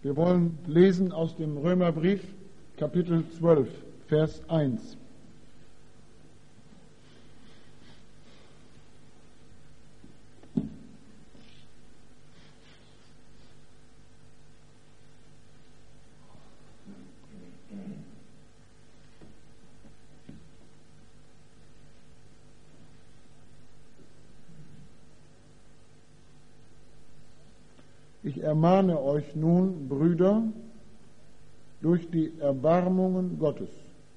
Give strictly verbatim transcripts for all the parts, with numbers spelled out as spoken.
Wir wollen lesen aus dem Römerbrief, Kapitel zwölf, Vers eins. Ich ermahne euch nun, Brüder, durch die Erbarmungen Gottes,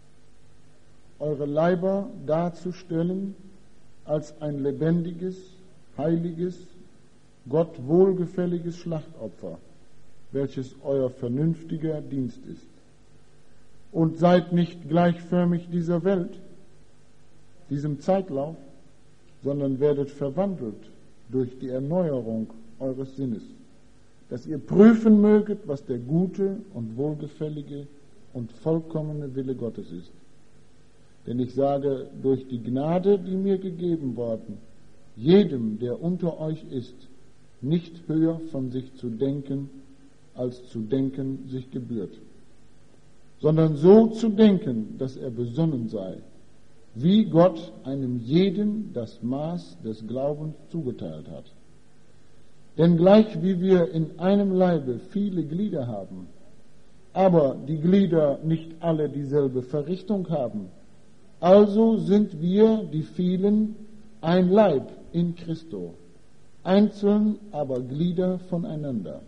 eure Leiber darzustellen als ein lebendiges, heiliges, Gott wohlgefälliges Schlachtopfer, welches euer vernünftiger Dienst ist. Und seid nicht gleichförmig dieser Welt, diesem Zeitlauf, sondern werdet verwandelt durch die Erneuerung eures Sinnes, dass ihr prüfen möget, was der gute und wohlgefällige und vollkommene Wille Gottes ist. Denn ich sage, durch die Gnade, die mir gegeben worden, jedem, der unter euch ist, nicht höher von sich zu denken, als zu denken sich gebührt, sondern so zu denken, dass er besonnen sei, wie Gott einem jeden das Maß des Glaubens zugeteilt hat. Denn gleich wie wir in einem Leibe viele Glieder haben, aber die Glieder nicht alle dieselbe Verrichtung haben, also sind wir, die vielen, ein Leib in Christo, einzeln aber Glieder voneinander.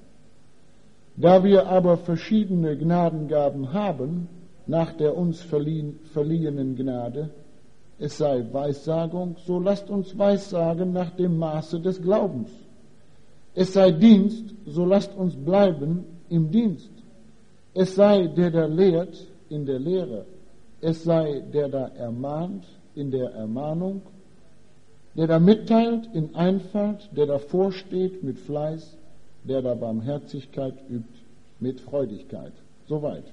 Da wir aber verschiedene Gnadengaben haben, nach der uns verliehen, verliehenen Gnade, es sei Weissagung, so lasst uns Weissagen nach dem Maße des Glaubens. Es sei Dienst, so lasst uns bleiben im Dienst. Es sei der, der lehrt, in der Lehre. Es sei der, da ermahnt, in der Ermahnung. Der da mitteilt, in Einfalt. Der da vorsteht, mit Fleiß. Der da Barmherzigkeit übt, mit Freudigkeit. Soweit.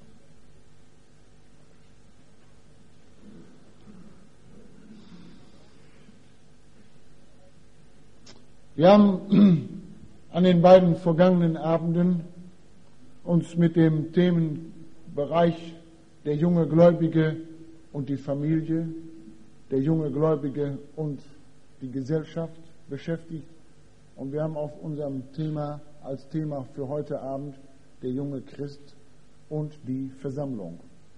Wir haben an den beiden vergangenen Abenden uns mit dem Themenbereich der junge Gläubige und die Familie, der junge Gläubige und die Gesellschaft beschäftigt. Und wir haben auf unserem Thema, als Thema für heute Abend, der junge Christ und die Versammlung.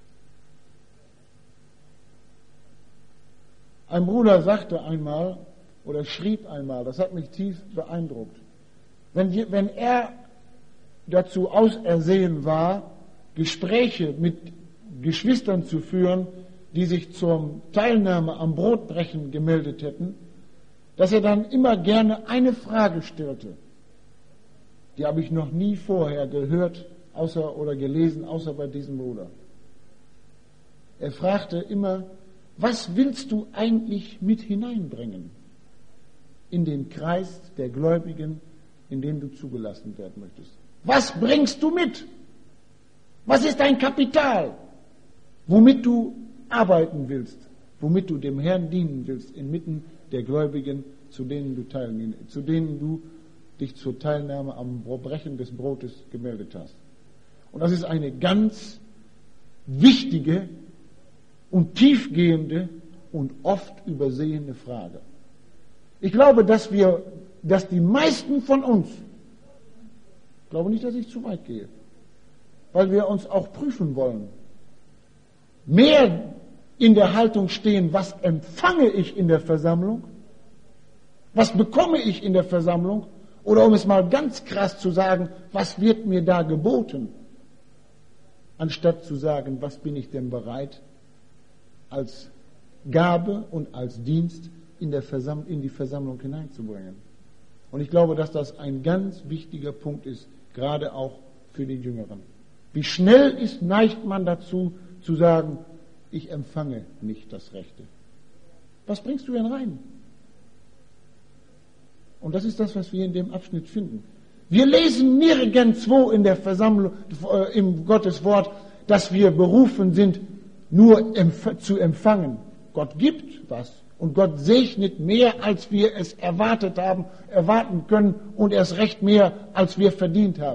Ein Bruder sagte einmal, oder schrieb einmal, das hat mich tief beeindruckt, wenn, die, wenn er dazu ausersehen war, Gespräche mit Geschwistern zu führen, die sich zur Teilnahme am Brotbrechen gemeldet hätten, dass er dann immer gerne eine Frage stellte. Die habe ich noch nie vorher gehört außer, oder gelesen, außer bei diesem Bruder. Er fragte immer, was willst du eigentlich mit hineinbringen in den Kreis der Gläubigen, in den du zugelassen werden möchtest? Was bringst du mit? Was ist dein Kapital, womit du arbeiten willst, womit du dem Herrn dienen willst, inmitten der Gläubigen, zu denen du teilnimmst, zu denen du dich zur Teilnahme am Brechen des Brotes gemeldet hast? Und das ist eine ganz wichtige und tiefgehende und oft übersehene Frage. Ich glaube, dass wir, dass die meisten von uns, ich glaube nicht, dass ich zu weit gehe, weil wir uns auch prüfen wollen, mehr in der Haltung stehen, was empfange ich in der Versammlung, was bekomme ich in der Versammlung, oder um es mal ganz krass zu sagen, was wird mir da geboten, anstatt zu sagen, was bin ich denn bereit als Gabe und als Dienst in, der Versam- in die Versammlung hineinzubringen. Und ich glaube, dass das ein ganz wichtiger Punkt ist, gerade auch für die Jüngeren. Wie schnell ist, neigt man dazu, zu sagen, ich empfange nicht das Rechte. Was bringst du denn rein? Und das ist das, was wir in dem Abschnitt finden. Wir lesen nirgendwo in der Versammlung, äh, im Gottes Wort, dass wir berufen sind, nur empf- zu empfangen. Gott gibt was und Gott segnet mehr, als wir es erwartet haben, erwarten können und erst recht mehr, als wir verdient haben.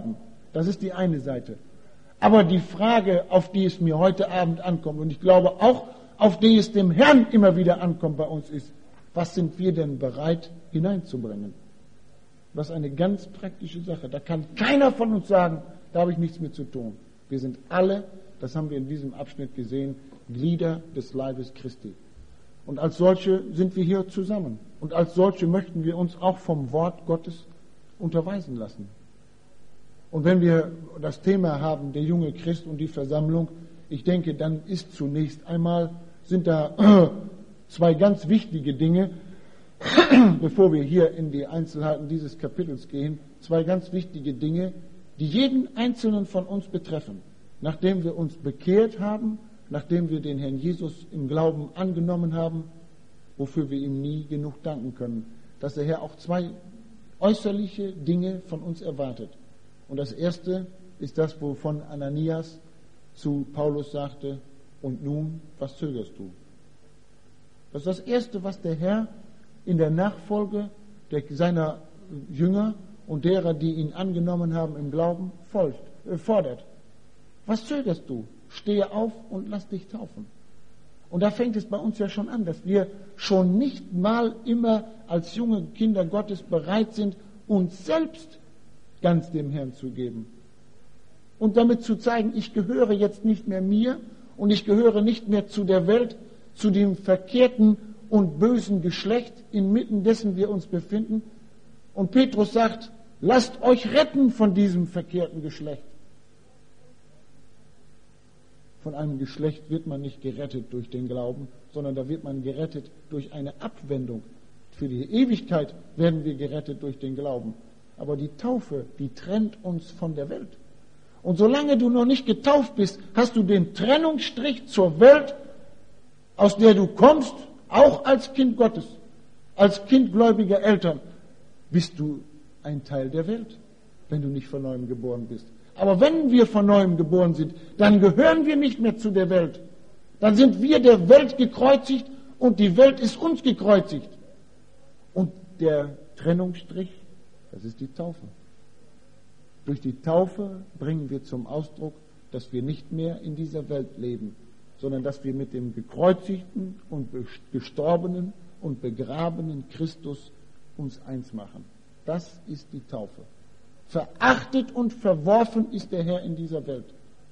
Das ist die eine Seite. Aber die Frage, auf die es mir heute Abend ankommt, und ich glaube auch, auf die es dem Herrn immer wieder ankommt bei uns, ist, was sind wir denn bereit hineinzubringen? Das ist eine ganz praktische Sache. Da kann keiner von uns sagen, da habe ich nichts mit zu tun. Wir sind alle, das haben wir in diesem Abschnitt gesehen, Glieder des Leibes Christi. Und als solche sind wir hier zusammen. Und als solche möchten wir uns auch vom Wort Gottes unterweisen lassen. Und wenn wir das Thema haben, der junge Christ und die Versammlung, ich denke, dann ist zunächst einmal, sind da zwei ganz wichtige Dinge, bevor wir hier in die Einzelheiten dieses Kapitels gehen, zwei ganz wichtige Dinge, die jeden Einzelnen von uns betreffen. Nachdem wir uns bekehrt haben, nachdem wir den Herrn Jesus im Glauben angenommen haben, wofür wir ihm nie genug danken können, dass der Herr auch zwei äußerliche Dinge von uns erwartet. Und das erste ist das, wovon Ananias zu Paulus sagte, und nun, was zögerst du? Das ist das erste, was der Herr in der Nachfolge der, seiner Jünger und derer, die ihn angenommen haben im Glauben, folgt, äh, fordert. Was zögerst du? Stehe auf und lass dich taufen. Und da fängt es bei uns ja schon an, dass wir schon nicht mal immer als junge Kinder Gottes bereit sind, uns selbst ganz dem Herrn zu geben. Und damit zu zeigen, ich gehöre jetzt nicht mehr mir und ich gehöre nicht mehr zu der Welt, zu dem verkehrten und bösen Geschlecht, inmitten dessen wir uns befinden. Und Petrus sagt, lasst euch retten von diesem verkehrten Geschlecht. Von einem Geschlecht wird man nicht gerettet durch den Glauben, sondern da wird man gerettet durch eine Abwendung. Für die Ewigkeit werden wir gerettet durch den Glauben. Aber die Taufe, die trennt uns von der Welt. Und solange du noch nicht getauft bist, hast du den Trennungsstrich zur Welt, aus der du kommst, auch als Kind Gottes, als Kind gläubiger Eltern, bist du ein Teil der Welt, wenn du nicht von neuem geboren bist. Aber wenn wir von neuem geboren sind, dann gehören wir nicht mehr zu der Welt. Dann sind wir der Welt gekreuzigt und die Welt ist uns gekreuzigt. Und der Trennungsstrich, das ist die Taufe. Durch die Taufe bringen wir zum Ausdruck, dass wir nicht mehr in dieser Welt leben, sondern dass wir mit dem gekreuzigten und gestorbenen und begrabenen Christus uns eins machen. Das ist die Taufe. Verachtet und verworfen ist der Herr in dieser Welt.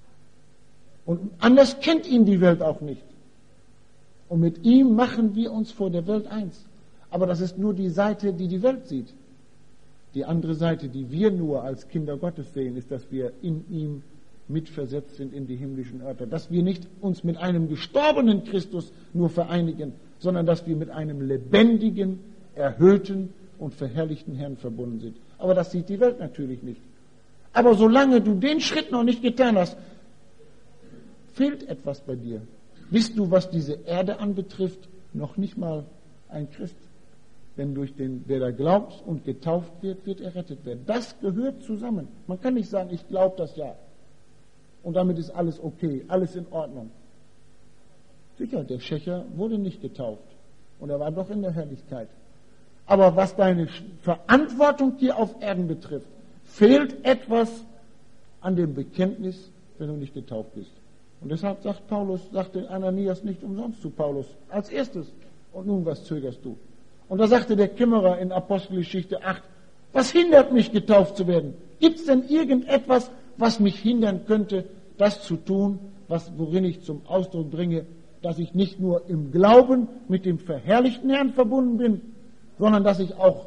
Und anders kennt ihn die Welt auch nicht. Und mit ihm machen wir uns vor der Welt eins. Aber das ist nur die Seite, die die Welt sieht. Die andere Seite, die wir nur als Kinder Gottes sehen, ist, dass wir in ihm mitversetzt sind in die himmlischen Örter. Dass wir nicht uns mit einem gestorbenen Christus nur vereinigen, sondern dass wir mit einem lebendigen, erhöhten und verherrlichten Herrn verbunden sind. Aber das sieht die Welt natürlich nicht. Aber solange du den Schritt noch nicht getan hast, fehlt etwas bei dir. Bist du, was diese Erde anbetrifft, noch nicht mal ein Christ? Denn durch den, der da glaubt und getauft wird, wird er rettet werden. Das gehört zusammen. Man kann nicht sagen, ich glaube das ja. Und damit ist alles okay, alles in Ordnung. Sicher, der Schächer wurde nicht getauft. Und er war doch in der Herrlichkeit. Aber was deine Verantwortung hier auf Erden betrifft, fehlt etwas an dem Bekenntnis, wenn du nicht getauft bist. Und deshalb sagt Paulus, sagte Ananias nicht umsonst zu Paulus, als erstes, und nun, was zögerst du? Und da sagte der Kämmerer in Apostelgeschichte acht, was hindert mich, getauft zu werden? Gibt es denn irgendetwas, was mich hindern könnte, das zu tun, was, worin ich zum Ausdruck bringe, dass ich nicht nur im Glauben mit dem verherrlichten Herrn verbunden bin, sondern dass ich auch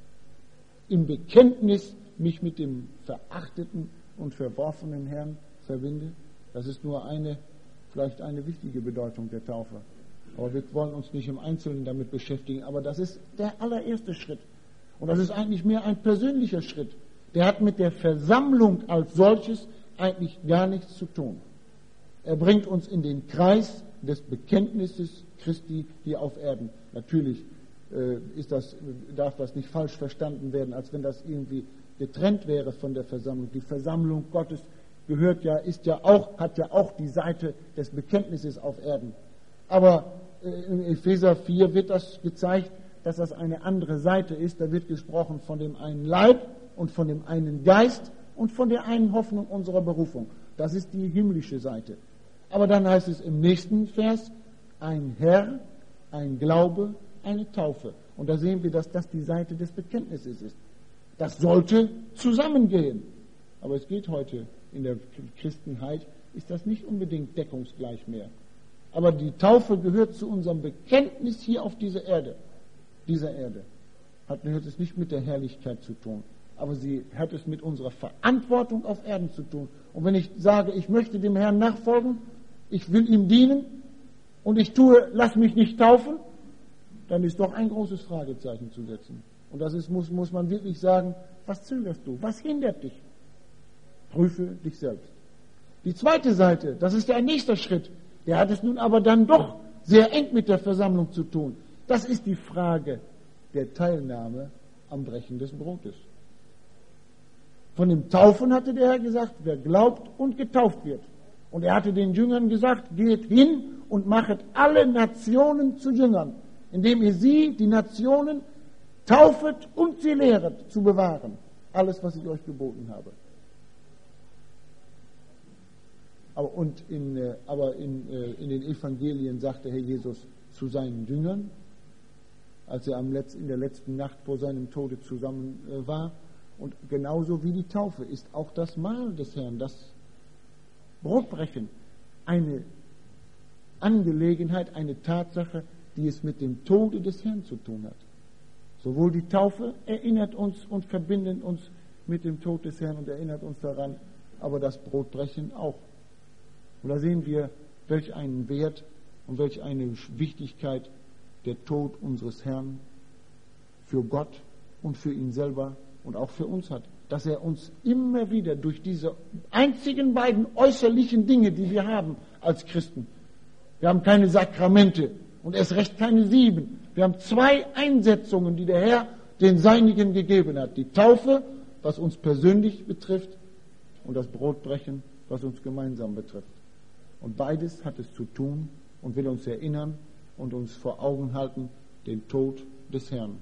im Bekenntnis mich mit dem verachteten und verworfenen Herrn verbinde? Das ist nur eine, vielleicht eine wichtige Bedeutung der Taufe. Aber wir wollen uns nicht im Einzelnen damit beschäftigen. Aber das ist der allererste Schritt. Und das ist eigentlich mehr ein persönlicher Schritt. Der hat mit der Versammlung als solches eigentlich gar nichts zu tun. Er bringt uns in den Kreis des Bekenntnisses Christi hier auf Erden. Natürlich äh, ist das, darf das nicht falsch verstanden werden, als wenn das irgendwie getrennt wäre von der Versammlung. Die Versammlung Gottes gehört ja, ist ja auch, hat ja auch die Seite des Bekenntnisses auf Erden. Aber in Epheser vier wird das gezeigt, dass das eine andere Seite ist. Da wird gesprochen von dem einen Leib und von dem einen Geist und von der einen Hoffnung unserer Berufung. Das ist die himmlische Seite. Aber dann heißt es im nächsten Vers, ein Herr, ein Glaube, eine Taufe. Und da sehen wir, dass das die Seite des Bekenntnisses ist. Das sollte zusammengehen. Aber es geht heute in der Christenheit, ist das nicht unbedingt deckungsgleich mehr. Aber die Taufe gehört zu unserem Bekenntnis hier auf dieser Erde. Dieser Erde. Hat, hat es nicht mit der Herrlichkeit zu tun. Aber sie hat es mit unserer Verantwortung auf Erden zu tun. Und wenn ich sage, ich möchte dem Herrn nachfolgen, ich will ihm dienen und ich tue, lass mich nicht taufen, dann ist doch ein großes Fragezeichen zu setzen. Und das ist, muss, muss man wirklich sagen, was zögerst du? Was hindert dich? Prüfe dich selbst. Die zweite Seite, das ist der nächste Schritt, der hat es nun aber dann doch sehr eng mit der Versammlung zu tun. Das ist die Frage der Teilnahme am Brechen des Brotes. Von dem Taufen hatte der Herr gesagt, wer glaubt und getauft wird. Und er hatte den Jüngern gesagt, geht hin und machet alle Nationen zu Jüngern, indem ihr sie, die Nationen, taufet und sie lehret zu bewahren. Alles, was ich euch geboten habe. Aber, und in, aber in, in den Evangelien sagte Herr Jesus zu seinen Jüngern, als er am Letz-, in der letzten Nacht vor seinem Tode zusammen war, und genauso wie die Taufe ist auch das Mahl des Herrn, das Brotbrechen, eine Angelegenheit, eine Tatsache, die es mit dem Tode des Herrn zu tun hat. Sowohl die Taufe erinnert uns und verbindet uns mit dem Tod des Herrn und erinnert uns daran, aber das Brotbrechen auch. Und da sehen wir, welch einen Wert und welch eine Wichtigkeit der Tod unseres Herrn für Gott und für ihn selber und auch für uns hat. Dass er uns immer wieder durch diese einzigen beiden äußerlichen Dinge, die wir haben als Christen, wir haben keine Sakramente und erst recht keine sieben, wir haben zwei Einsetzungen, die der Herr den Seinigen gegeben hat. Die Taufe, was uns persönlich betrifft, und das Brotbrechen, was uns gemeinsam betrifft. Und beides hat es zu tun und will uns erinnern und uns vor Augen halten, den Tod des Herrn.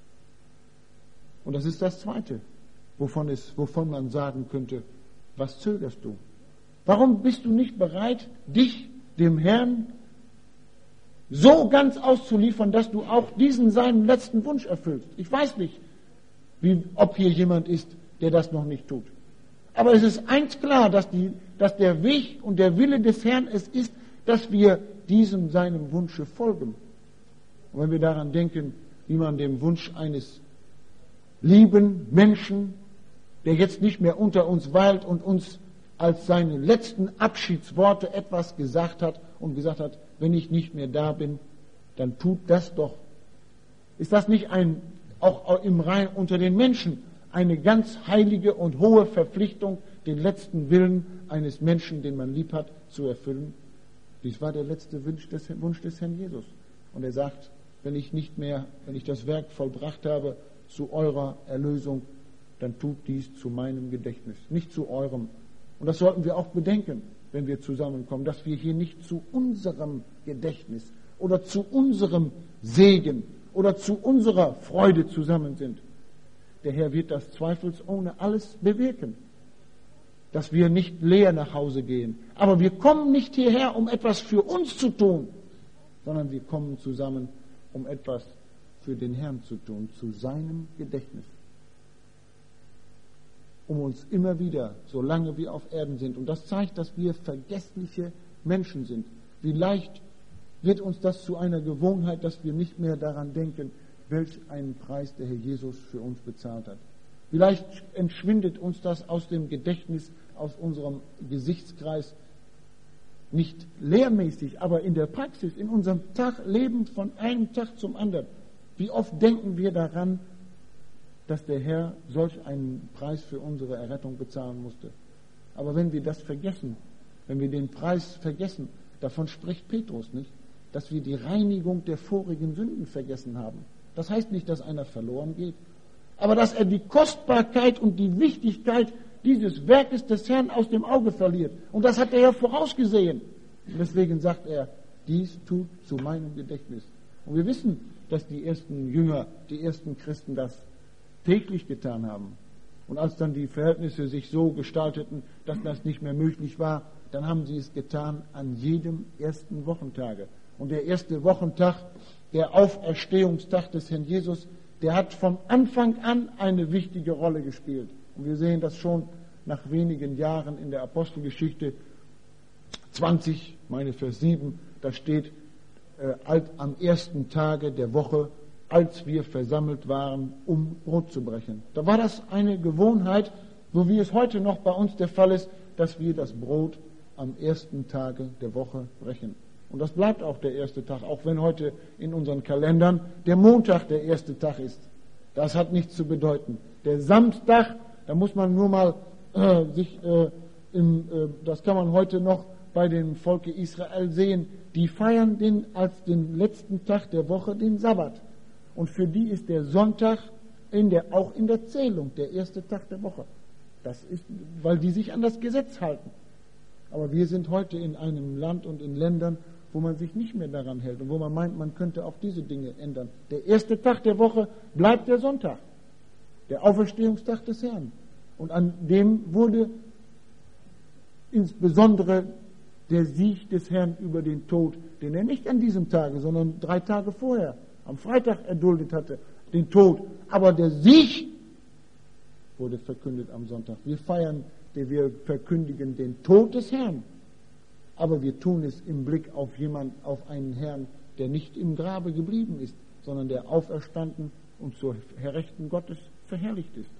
Und das ist das Zweite, wovon, es, wovon man sagen könnte, was zögerst du? Warum bist du nicht bereit, dich dem Herrn so ganz auszuliefern, dass du auch diesen seinen letzten Wunsch erfüllst? Ich weiß nicht, wie, ob hier jemand ist, der das noch nicht tut. Aber es ist eins klar, dass, die, dass der Weg und der Wille des Herrn es ist, dass wir diesem seinem Wunsche folgen. Und wenn wir daran denken, wie man dem Wunsch eines lieben Menschen, der jetzt nicht mehr unter uns weilt und uns als seine letzten Abschiedsworte etwas gesagt hat und gesagt hat, wenn ich nicht mehr da bin, dann tut das doch. Ist das nicht ein, auch im Reihen unter den Menschen, eine ganz heilige und hohe Verpflichtung, den letzten Willen eines Menschen, den man lieb hat, zu erfüllen? Dies war der letzte Wunsch des, Wunsch des Herrn Jesus. Und er sagt, wenn ich nicht mehr, wenn ich das Werk vollbracht habe zu eurer Erlösung, dann tut dies zu meinem Gedächtnis, nicht zu eurem. Und das sollten wir auch bedenken, wenn wir zusammenkommen, dass wir hier nicht zu unserem Gedächtnis oder zu unserem Segen oder zu unserer Freude zusammen sind. Der Herr wird das zweifelsohne alles bewirken, dass wir nicht leer nach Hause gehen. Aber wir kommen nicht hierher, um etwas für uns zu tun, sondern wir kommen zusammen, um etwas für den Herrn zu tun, zu seinem Gedächtnis. Um uns immer wieder, solange wir auf Erden sind, und das zeigt, dass wir vergessliche Menschen sind. Wie leicht wird uns das zu einer Gewohnheit, dass wir nicht mehr daran denken, welch einen Preis der Herr Jesus für uns bezahlt hat. Vielleicht entschwindet uns das aus dem Gedächtnis, aus unserem Gesichtskreis, nicht lehrmäßig, aber in der Praxis, in unserem Tag, Leben von einem Tag zum anderen. Wie oft denken wir daran, dass der Herr solch einen Preis für unsere Errettung bezahlen musste. Aber wenn wir das vergessen, wenn wir den Preis vergessen, davon spricht Petrus nicht, dass wir die Reinigung der vorigen Sünden vergessen haben. Das heißt nicht, dass einer verloren geht, aber dass er die Kostbarkeit und die Wichtigkeit dieses Werkes des Herrn aus dem Auge verliert. Und das hat er ja vorausgesehen. Und deswegen sagt er, dies tut zu meinem Gedächtnis. Und wir wissen, dass die ersten Jünger, die ersten Christen das täglich getan haben. Und als dann die Verhältnisse sich so gestalteten, dass das nicht mehr möglich war, dann haben sie es getan an jedem ersten Wochentage. Und der erste Wochentag, der Auferstehungstag des Herrn Jesus, der hat von Anfang an eine wichtige Rolle gespielt. Und wir sehen das schon nach wenigen Jahren in der Apostelgeschichte zwanzig, meine Vers sieben, da steht, äh, als am ersten Tage der Woche, als wir versammelt waren, um Brot zu brechen. Da war das eine Gewohnheit, so wie es heute noch bei uns der Fall ist, dass wir das Brot am ersten Tage der Woche brechen. Und das bleibt auch der erste Tag, auch wenn heute in unseren Kalendern der Montag der erste Tag ist. Das hat nichts zu bedeuten. Der Samstag, da muss man nur mal äh, sich, äh, im, äh, das kann man heute noch bei dem Volke Israel sehen, die feiern den als den letzten Tag der Woche den Sabbat. Und für die ist der Sonntag in der, auch in der Zählung der erste Tag der Woche. Das ist, weil die sich an das Gesetz halten. Aber wir sind heute in einem Land und in Ländern, wo man sich nicht mehr daran hält und wo man meint, man könnte auch diese Dinge ändern. Der erste Tag der Woche bleibt der Sonntag, der Auferstehungstag des Herrn. Und an dem wurde insbesondere der Sieg des Herrn über den Tod, den er nicht an diesem Tage, sondern drei Tage vorher, am Freitag erduldet hatte, den Tod. Aber der Sieg wurde verkündet am Sonntag. Wir feiern, wir verkündigen den Tod des Herrn. Aber wir tun es im Blick auf jemand, auf einen Herrn, der nicht im Grabe geblieben ist, sondern der auferstanden und zur Rechten Gottes verherrlicht ist.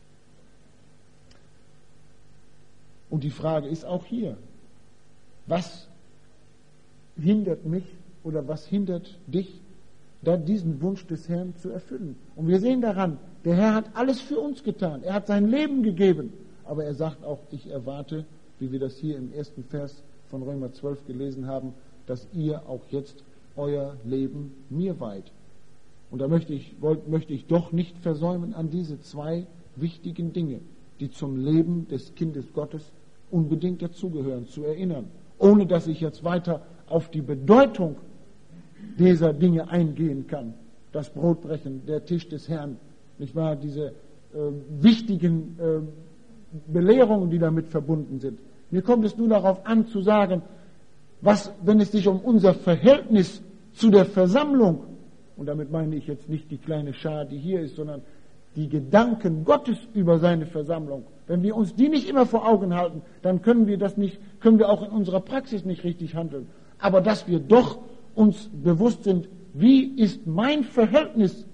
Und die Frage ist auch hier, was hindert mich oder was hindert dich, da diesen Wunsch des Herrn zu erfüllen? Und wir sehen daran, der Herr hat alles für uns getan. Er hat sein Leben gegeben. Aber er sagt auch, ich erwarte, wie wir das hier im ersten Vers von Römer zwölf gelesen haben, dass ihr auch jetzt euer Leben mir weiht. Und da möchte ich, möchte ich doch nicht versäumen, an diese zwei wichtigen Dinge, die zum Leben des Kindes Gottes unbedingt dazugehören, zu erinnern. Ohne dass ich jetzt weiter auf die Bedeutung dieser Dinge eingehen kann. Das Brotbrechen, der Tisch des Herrn, nicht wahr, diese äh, wichtigen äh, Belehrungen, die damit verbunden sind. Mir kommt es nur darauf an zu sagen, was, wenn es sich um unser Verhältnis zu der Versammlung, und damit meine ich jetzt nicht die kleine Schar, die hier ist, sondern die Gedanken Gottes über seine Versammlung. Wenn wir uns die nicht immer vor Augen halten, dann können wir das nicht, können wir auch in unserer Praxis nicht richtig handeln. Aber dass wir doch uns bewusst sind, wie ist mein Verhältnis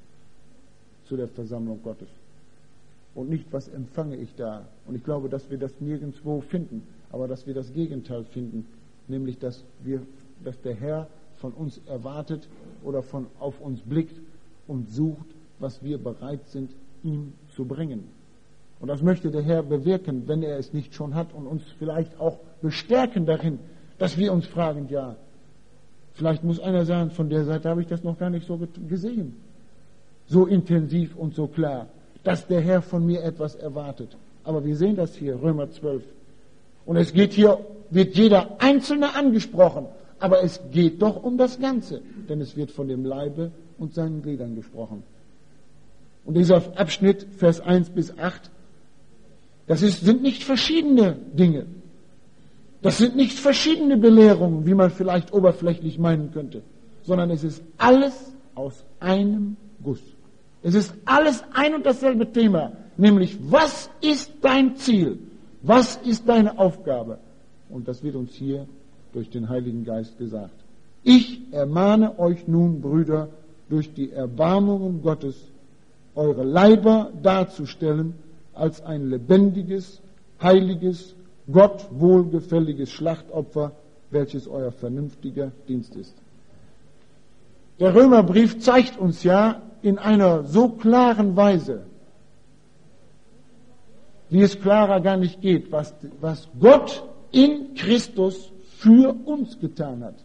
zu der Versammlung Gottes? Und nicht, was empfange ich da. Und ich glaube, dass wir das nirgendwo finden, aber dass wir das Gegenteil finden, nämlich, dass wir, dass der Herr von uns erwartet oder von, auf uns blickt und sucht, was wir bereit sind, ihm zu bringen. Und das möchte der Herr bewirken, wenn er es nicht schon hat, und uns vielleicht auch bestärken darin, dass wir uns fragen, ja, vielleicht muss einer sagen, von der Seite habe ich das noch gar nicht so gesehen, so intensiv und so klar, dass der Herr von mir etwas erwartet. Aber wir sehen das hier, Römer zwölf. Und es geht hier, wird jeder Einzelne angesprochen, aber es geht doch um das Ganze, denn es wird von dem Leibe und seinen Gliedern gesprochen. Und dieser Abschnitt, Vers eins bis acht, das ist, sind nicht verschiedene Dinge. Das sind nicht verschiedene Belehrungen, wie man vielleicht oberflächlich meinen könnte, sondern es ist alles aus einem Guss. Es ist alles ein und dasselbe Thema, nämlich was ist dein Ziel? Was ist deine Aufgabe? Und das wird uns hier durch den Heiligen Geist gesagt. Ich ermahne euch nun, Brüder, durch die Erbarmungen Gottes, eure Leiber darzustellen als ein lebendiges, heiliges, Gott wohlgefälliges Schlachtopfer, welches euer vernünftiger Dienst ist. Der Römerbrief zeigt uns ja in einer so klaren Weise, wie es klarer gar nicht geht, was, was Gott in Christus für uns getan hat.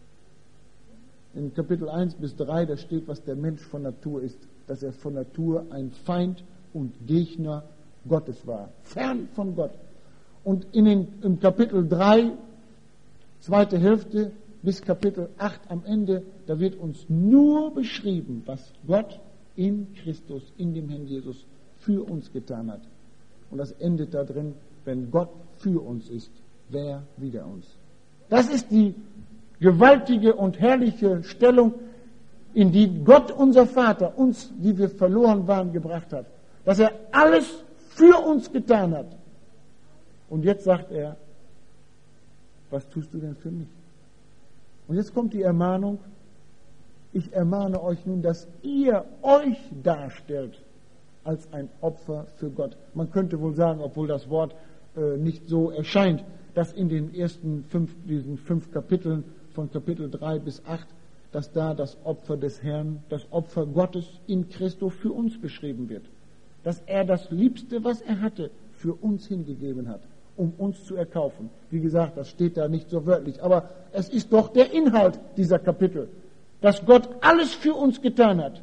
In Kapitel eins bis drei, da steht, was der Mensch von Natur ist, dass er von Natur ein Feind und Gegner Gottes war, fern von Gott. Und in den, im Kapitel drei, zweite Hälfte, bis Kapitel acht am Ende, da wird uns nur beschrieben, was Gott in Christus, in dem Herrn Jesus, für uns getan hat. Und das endet da drin, wenn Gott für uns ist, wer wider uns. Das ist die gewaltige und herrliche Stellung, in die Gott, unser Vater, uns, die wir verloren waren, gebracht hat. Dass er alles für uns getan hat. Und jetzt sagt er, was tust du denn für mich? Und jetzt kommt die Ermahnung, ich ermahne euch nun, dass ihr euch darstellt als ein Opfer für Gott. Man könnte wohl sagen, obwohl das Wort äh, nicht so erscheint, dass in den ersten fünf, diesen fünf Kapiteln, von Kapitel drei bis acht, dass da das Opfer des Herrn, das Opfer Gottes in Christo für uns beschrieben wird. Dass er das Liebste, was er hatte, für uns hingegeben hat, um uns zu erkaufen. Wie gesagt, das steht da nicht so wörtlich, aber es ist doch der Inhalt dieser Kapitel, dass Gott alles für uns getan hat.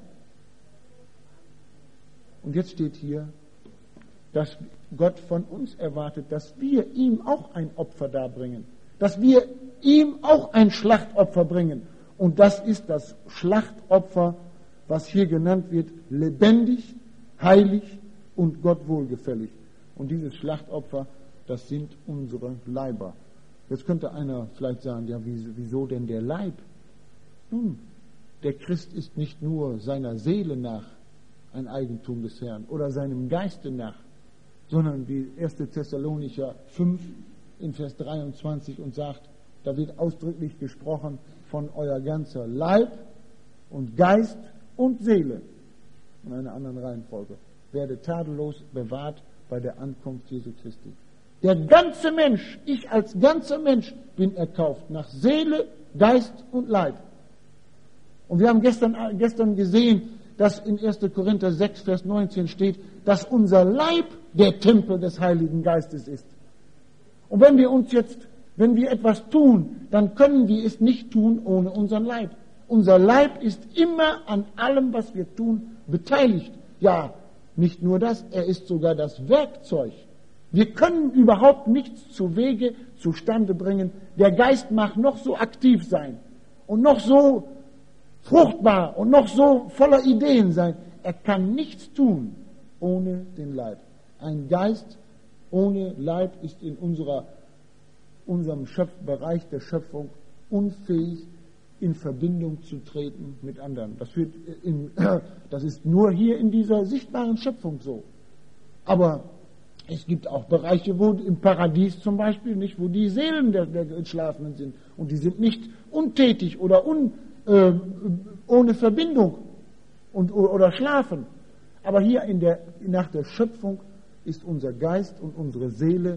Und jetzt steht hier, dass Gott von uns erwartet, dass wir ihm auch ein Opfer darbringen, dass wir ihm auch ein Schlachtopfer bringen. Und das ist das Schlachtopfer, was hier genannt wird, lebendig, heilig und Gott wohlgefällig. Und dieses Schlachtopfer, das sind unsere Leiber. Jetzt könnte einer vielleicht sagen, ja, wieso denn der Leib? Nun, der Christ ist nicht nur seiner Seele nach ein Eigentum des Herrn oder seinem Geiste nach, sondern wie erster Thessalonicher fünf in Vers dreiundzwanzig und sagt, da wird ausdrücklich gesprochen von euer ganzer Leib und Geist und Seele in einer anderen Reihenfolge werde tadellos bewahrt bei der Ankunft Jesu Christi. Der ganze Mensch, ich als ganzer Mensch bin erkauft nach Seele, Geist und Leib. Und wir haben gestern, gestern gesehen, dass in erster Korinther sechs, Vers neunzehn steht, dass unser Leib der Tempel des Heiligen Geistes ist. Und wenn wir uns jetzt, wenn wir etwas tun, dann können wir es nicht tun ohne unseren Leib. Unser Leib ist immer an allem, was wir tun, beteiligt. Ja, nicht nur das, er ist sogar das Werkzeug. Wir können überhaupt nichts zu Wege, zustande bringen. Der Geist mag noch so aktiv sein und noch so fruchtbar und noch so voller Ideen sein. Er kann nichts tun ohne den Leib. Ein Geist ohne Leib ist in unserer, unserem Schöpf- Bereich der Schöpfung unfähig, in Verbindung zu treten mit anderen. Das, wird in, das ist nur hier in dieser sichtbaren Schöpfung so. Aber es gibt auch Bereiche, wo im Paradies zum Beispiel, nicht, wo die Seelen der, der Entschlafenen sind. Und die sind nicht untätig oder un, äh, ohne Verbindung und, oder schlafen. Aber hier in der, nach der Schöpfung ist unser Geist und unsere Seele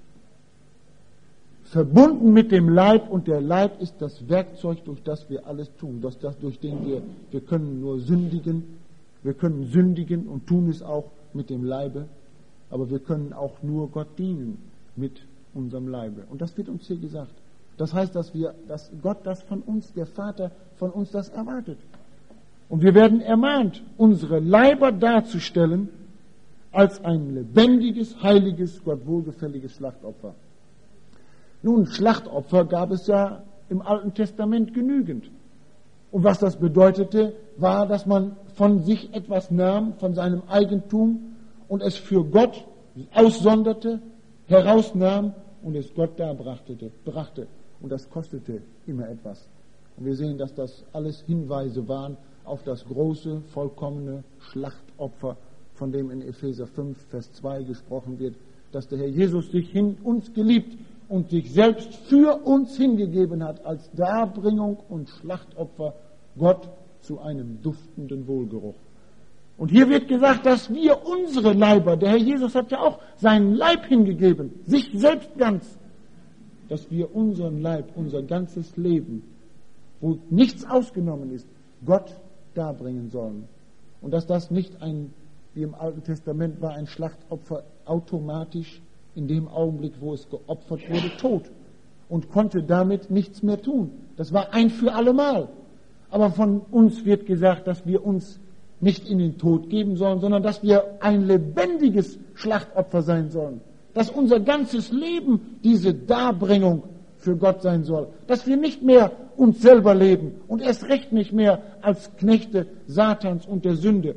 verbunden mit dem Leib, und der Leib ist das Werkzeug, durch das wir alles tun, durch, das, durch den wir, wir können nur sündigen, wir können sündigen und tun es auch mit dem Leibe, aber wir können auch nur Gott dienen mit unserem Leibe. Und das wird uns hier gesagt. Das heißt, dass wir, dass Gott das von uns, der Vater von uns das erwartet. Und wir werden ermahnt, unsere Leiber darzustellen als ein lebendiges, heiliges, Gott wohlgefälliges Schlachtopfer. Nun, Schlachtopfer gab es ja im Alten Testament genügend. Und was das bedeutete, war, dass man von sich etwas nahm, von seinem Eigentum, und es für Gott aussonderte, herausnahm und es Gott darbrachte. brachte. Und das kostete immer etwas. Und wir sehen, dass das alles Hinweise waren auf das große, vollkommene Schlachtopfer, von dem in Epheser fünf, Vers zwei gesprochen wird, dass der Herr Jesus sich hin uns geliebt und sich selbst für uns hingegeben hat als Darbringung und Schlachtopfer Gott zu einem duftenden Wohlgeruch. Und hier wird gesagt, dass wir unsere Leiber, der Herr Jesus hat ja auch seinen Leib hingegeben, sich selbst ganz, dass wir unseren Leib, unser ganzes Leben, wo nichts ausgenommen ist, Gott darbringen sollen. Und dass das nicht ein, wie im Alten Testament war, ein Schlachtopfer automatisch in dem Augenblick, wo es geopfert wurde, tot und konnte damit nichts mehr tun. Das war ein für allemal. Aber von uns wird gesagt, dass wir uns nicht in den Tod geben sollen, sondern dass wir ein lebendiges Schlachtopfer sein sollen. Dass unser ganzes Leben diese Darbringung für Gott sein soll. Dass wir nicht mehr uns selber leben und erst recht nicht mehr als Knechte Satans und der Sünde,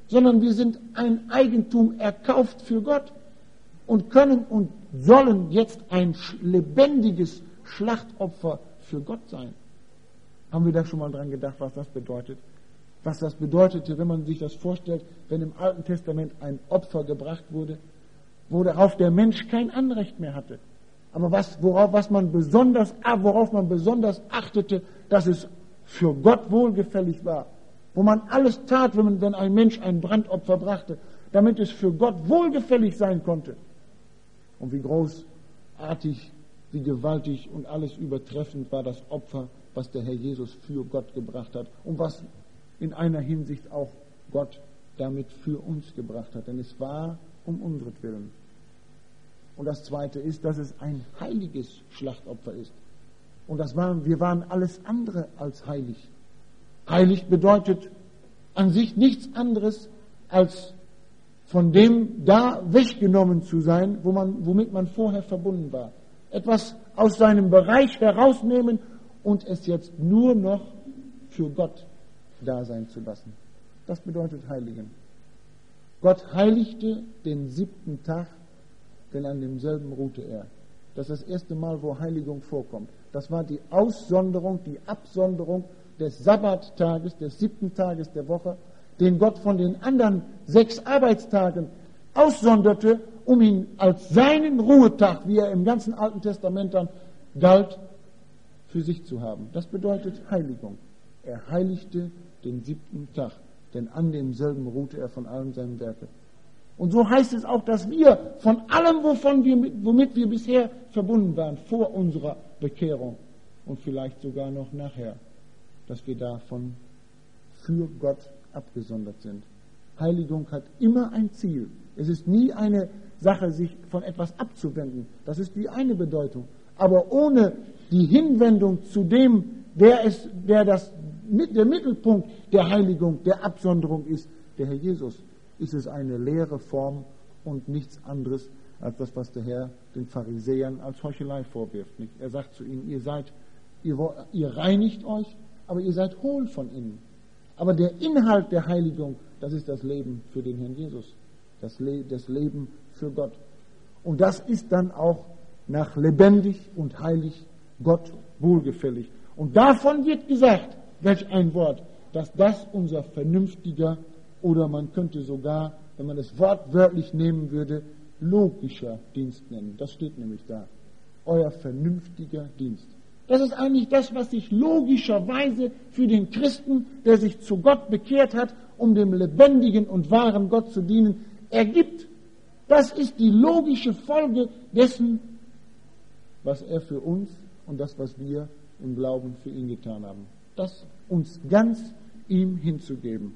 sondern wir sind ein Eigentum erkauft für Gott und können und sollen jetzt ein lebendiges Schlachtopfer für Gott sein. Haben wir da schon mal dran gedacht, was das bedeutet? Was das bedeutete, wenn man sich das vorstellt, wenn im Alten Testament ein Opfer gebracht wurde, worauf der Mensch kein Anrecht mehr hatte. Aber was, worauf, was man besonders, worauf man besonders achtete, dass es für Gott wohlgefällig war. Wo man alles tat, wenn, man, wenn ein Mensch ein Brandopfer brachte, damit es für Gott wohlgefällig sein konnte. Und wie großartig, wie gewaltig und alles übertreffend war das Opfer, was der Herr Jesus für Gott gebracht hat und was in einer Hinsicht auch Gott damit für uns gebracht hat. Denn es war um unseretwillen. Und das Zweite ist, dass es ein heiliges Schlachtopfer ist. Und das waren, wir waren alles andere als heilig. Heilig bedeutet an sich nichts anderes, als von dem da weggenommen zu sein, wo man, womit man vorher verbunden war. Etwas aus seinem Bereich herausnehmen und es jetzt nur noch für Gott da sein zu lassen. Das bedeutet heiligen. Gott heiligte den siebten Tag, denn an demselben ruhte er. Das ist das erste Mal, wo Heiligung vorkommt. Das war die Aussonderung, die Absonderung des Sabbattages, des siebten Tages der Woche, den Gott von den anderen sechs Arbeitstagen aussonderte, um ihn als seinen Ruhetag, wie er im ganzen Alten Testament dann galt, für sich zu haben. Das bedeutet Heiligung. Er heiligte den siebten Tag, denn an demselben ruhte er von allen seinen Werken. Und so heißt es auch, dass wir von allem, wovon wir, womit wir bisher verbunden waren, vor unserer Bekehrung und vielleicht sogar noch nachher, dass wir davon für Gott abgesondert sind. Heiligung hat immer ein Ziel. Es ist nie eine Sache, sich von etwas abzuwenden. Das ist die eine Bedeutung. Aber ohne die Hinwendung zu dem, der, es, der das, der Mittelpunkt der Heiligung, der Absonderung ist, der Herr Jesus, ist es eine leere Form und nichts anderes als das, was der Herr den Pharisäern als Heuchelei vorwirft. Nicht? Er sagt zu ihnen, ihr seid, ihr, ihr reinigt euch, aber ihr seid hohl von innen. Aber der Inhalt der Heiligung, das ist das Leben für den Herrn Jesus, das, Le- das Leben für Gott. Und das ist dann auch nach lebendig und heilig Gott wohlgefällig. Und davon wird gesagt, welch ein Wort, dass das unser vernünftiger, oder man könnte sogar, wenn man es wortwörtlich nehmen würde, logischer Dienst nennen. Das steht nämlich da. Euer vernünftiger Dienst. Das ist eigentlich das, was sich logischerweise für den Christen, der sich zu Gott bekehrt hat, um dem lebendigen und wahren Gott zu dienen, ergibt. Das ist die logische Folge dessen, was er für uns und das, was wir im Glauben für ihn getan haben. Das uns ganz ihm hinzugeben.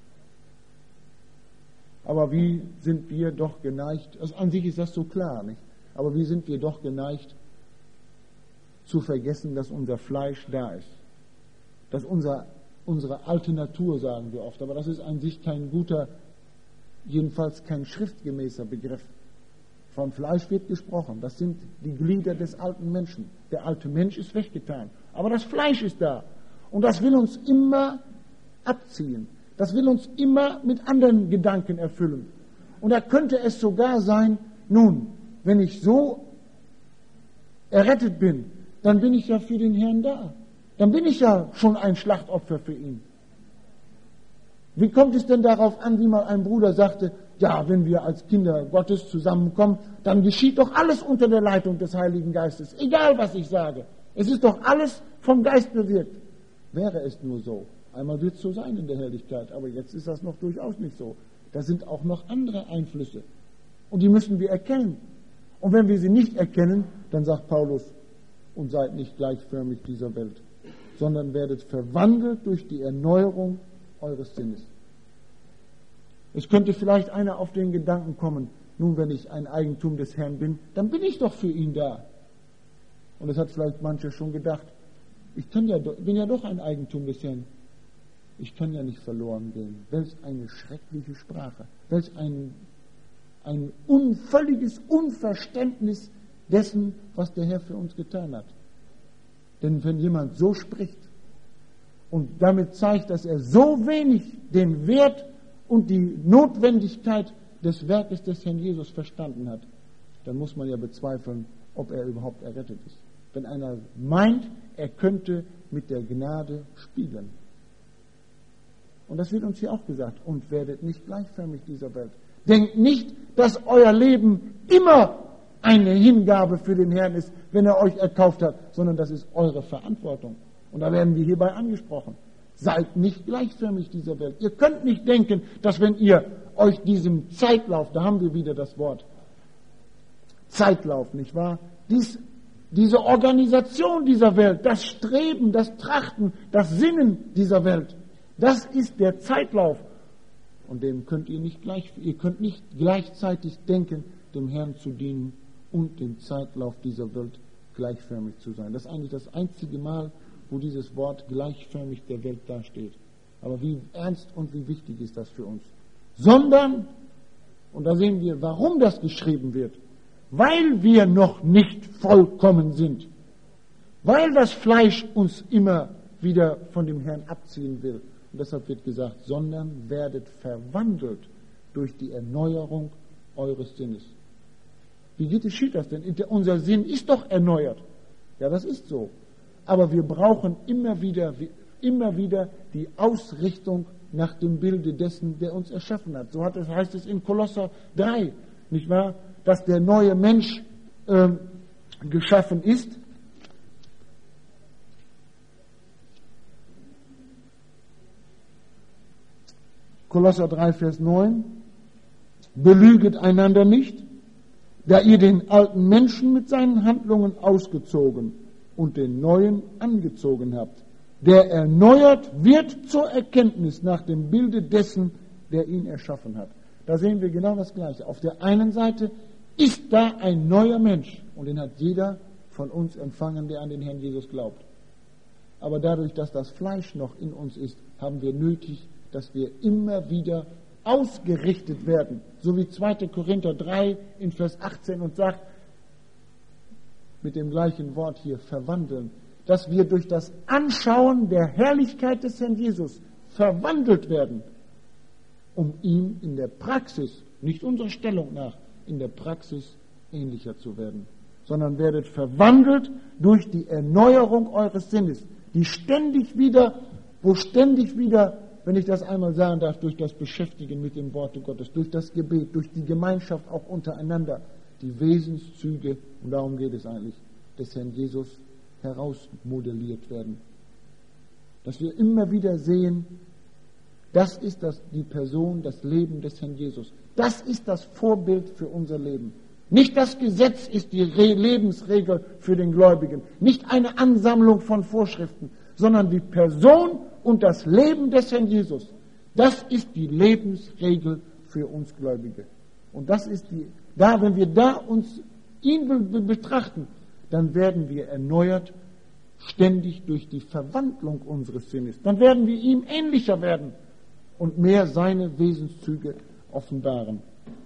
Aber wie sind wir doch geneigt, also an sich ist das so klar, nicht? Aber wie sind wir doch geneigt, zu vergessen, dass unser Fleisch da ist. Dass unser, unsere alte Natur, sagen wir oft, aber das ist an sich kein guter, jedenfalls kein schriftgemäßer Begriff. Von Fleisch wird gesprochen, das sind die Glieder des alten Menschen. Der alte Mensch ist weggetan, aber das Fleisch ist da. Und das will uns immer abziehen. Das will uns immer mit anderen Gedanken erfüllen. Und da könnte es sogar sein, nun, wenn ich so errettet bin, dann bin ich ja für den Herrn da. Dann bin ich ja schon ein Schlachtopfer für ihn. Wie kommt es denn darauf an, wie mal ein Bruder sagte, ja, wenn wir als Kinder Gottes zusammenkommen, dann geschieht doch alles unter der Leitung des Heiligen Geistes. Egal, was ich sage. Es ist doch alles vom Geist bewirkt. Wäre es nur so. Einmal wird es so sein in der Herrlichkeit, aber jetzt ist das noch durchaus nicht so. Da sind auch noch andere Einflüsse. Und die müssen wir erkennen. Und wenn wir sie nicht erkennen, dann sagt Paulus, und seid nicht gleichförmig dieser Welt, sondern werdet verwandelt durch die Erneuerung eures Sinnes. Es könnte vielleicht einer auf den Gedanken kommen, nun, wenn ich ein Eigentum des Herrn bin, dann bin ich doch für ihn da. Und das hat vielleicht mancher schon gedacht. Ich kann ja, bin ja doch ein Eigentum des Herrn. Ich kann ja nicht verloren gehen. Welch eine schreckliche Sprache. Welch ein, ein un, völliges Unverständnis dessen, was der Herr für uns getan hat. Denn wenn jemand so spricht und damit zeigt, dass er so wenig den Wert und die Notwendigkeit des Werkes des Herrn Jesus verstanden hat, dann muss man ja bezweifeln, ob er überhaupt errettet ist. Wenn einer meint, er könnte mit der Gnade spielen. Und das wird uns hier auch gesagt. Und werdet nicht gleichförmig dieser Welt. Denkt nicht, dass euer Leben immer eine Hingabe für den Herrn ist, wenn er euch erkauft hat, sondern das ist eure Verantwortung. Und da werden wir hierbei angesprochen. Seid nicht gleichförmig dieser Welt. Ihr könnt nicht denken, dass wenn ihr euch diesem Zeitlauf, da haben wir wieder das Wort, Zeitlauf, nicht wahr? Dies, diese Organisation dieser Welt, das Streben, das Trachten, das Sinnen dieser Welt, das ist der Zeitlauf. Und dem könnt ihr nicht gleich, ihr könnt nicht gleichzeitig denken, dem Herrn zu dienen und dem Zeitlauf dieser Welt gleichförmig zu sein. Das ist eigentlich das einzige Mal, wo dieses Wort gleichförmig der Welt dasteht. Aber wie ernst und wie wichtig ist das für uns? Sondern, und da sehen wir, warum das geschrieben wird, weil wir noch nicht vollkommen sind, weil das Fleisch uns immer wieder von dem Herrn abziehen will. Und deshalb wird gesagt, sondern werdet verwandelt durch die Erneuerung eures Sinnes. Wie geschieht das denn? Unser Sinn ist doch erneuert. Ja, das ist so. Aber wir brauchen immer wieder, immer wieder die Ausrichtung nach dem Bilde dessen, der uns erschaffen hat. So hat es, heißt es in Kolosser drei, nicht wahr? Dass der neue Mensch äh, geschaffen ist. Kolosser drei, Vers neun. Belüget einander nicht, da ihr den alten Menschen mit seinen Handlungen ausgezogen und den neuen angezogen habt, der erneuert wird zur Erkenntnis nach dem Bilde dessen, der ihn erschaffen hat. Da sehen wir genau das Gleiche. Auf der einen Seite ist da ein neuer Mensch und den hat jeder von uns empfangen, der an den Herrn Jesus glaubt. Aber dadurch, dass das Fleisch noch in uns ist, haben wir nötig, dass wir immer wieder ausgerichtet werden. So wie zweiter Korinther drei in Vers achtzehn uns sagt, mit dem gleichen Wort hier, verwandeln, dass wir durch das Anschauen der Herrlichkeit des Herrn Jesus verwandelt werden, um ihm in der Praxis, nicht unserer Stellung nach, in der Praxis ähnlicher zu werden, sondern werdet verwandelt durch die Erneuerung eures Sinnes, die ständig wieder, wo ständig wieder, wenn ich das einmal sagen darf, durch das Beschäftigen mit dem Worte Gottes, durch das Gebet, durch die Gemeinschaft auch untereinander, die Wesenszüge, und darum geht es eigentlich, des Herrn Jesus herausmodelliert werden. Dass wir immer wieder sehen, das ist das, die Person, das Leben des Herrn Jesus. Das ist das Vorbild für unser Leben. Nicht das Gesetz ist die Re- Lebensregel für den Gläubigen, nicht eine Ansammlung von Vorschriften, sondern die Person und das Leben des Herrn Jesus. Das ist die Lebensregel für uns Gläubige. Und das ist die, da, wenn wir da uns ihn be- betrachten, dann werden wir erneuert ständig durch die Verwandlung unseres Sinnes. Dann werden wir ihm ähnlicher werden und mehr seine Wesenszüge offenbaren.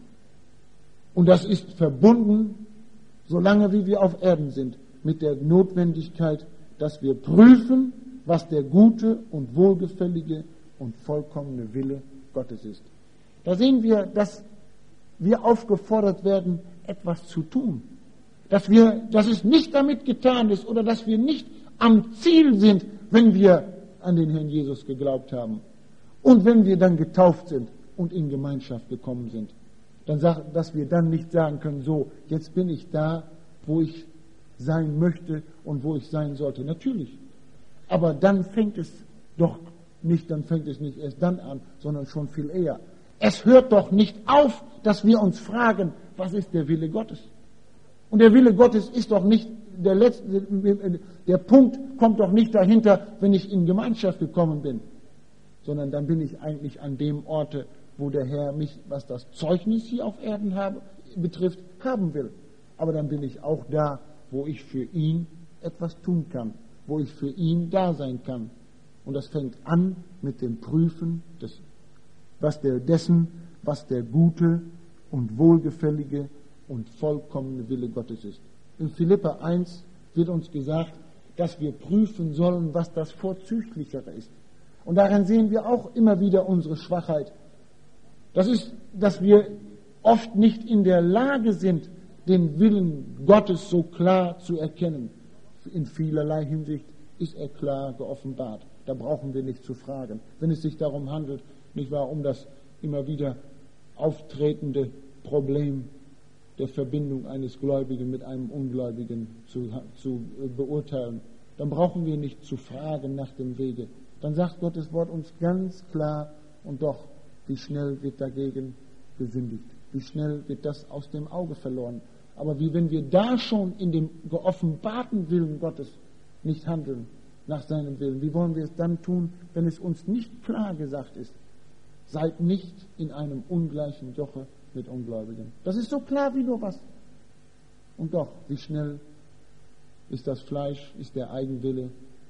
Und das ist verbunden, solange wie wir auf Erden sind, mit der Notwendigkeit, dass wir prüfen, was der gute und wohlgefällige und vollkommene Wille Gottes ist. Da sehen wir, dass wir aufgefordert werden, etwas zu tun. Dass wir, dass es nicht damit getan ist oder dass wir nicht am Ziel sind, wenn wir an den Herrn Jesus geglaubt haben. Und wenn wir dann getauft sind und in Gemeinschaft gekommen sind, dann sag, dass wir dann nicht sagen können, so, jetzt bin ich da, wo ich sein möchte und wo ich sein sollte. Natürlich. Aber dann fängt es doch nicht, dann fängt es nicht erst dann an, sondern schon viel eher. Es hört doch nicht auf, dass wir uns fragen, was ist der Wille Gottes? Und der Wille Gottes ist doch nicht, der letzte, der Punkt kommt doch nicht dahinter, wenn ich in Gemeinschaft gekommen bin, sondern dann bin ich eigentlich an dem Orte, wo der Herr mich, was das Zeugnis hier auf Erden habe, betrifft, haben will. Aber dann bin ich auch da, wo ich für ihn etwas tun kann, wo ich für ihn da sein kann. Und das fängt an mit dem Prüfen des, was der, dessen, was der gute und wohlgefällige und vollkommene Wille Gottes ist. In Philipper eins wird uns gesagt, dass wir prüfen sollen, was das Vorzüglichere ist. Und darin sehen wir auch immer wieder unsere Schwachheit. Das ist, dass wir oft nicht in der Lage sind, den Willen Gottes so klar zu erkennen. In vielerlei Hinsicht ist er klar geoffenbart. Da brauchen wir nicht zu fragen. Wenn es sich darum handelt, nicht wahr, um das immer wieder auftretende Problem der Verbindung eines Gläubigen mit einem Ungläubigen zu, zu beurteilen, dann brauchen wir nicht zu fragen nach dem Wege. Dann sagt Gottes Wort uns ganz klar, und doch, wie schnell wird dagegen gesündigt. Wie schnell wird das aus dem Auge verloren. Aber wie wenn wir da schon in dem geoffenbarten Willen Gottes nicht handeln, nach seinem Willen, wie wollen wir es dann tun, wenn es uns nicht klar gesagt ist? Seid nicht in einem ungleichen Joche mit Ungläubigen. Das ist so klar wie nur was. Und doch, wie schnell ist das Fleisch, ist der Eigenwille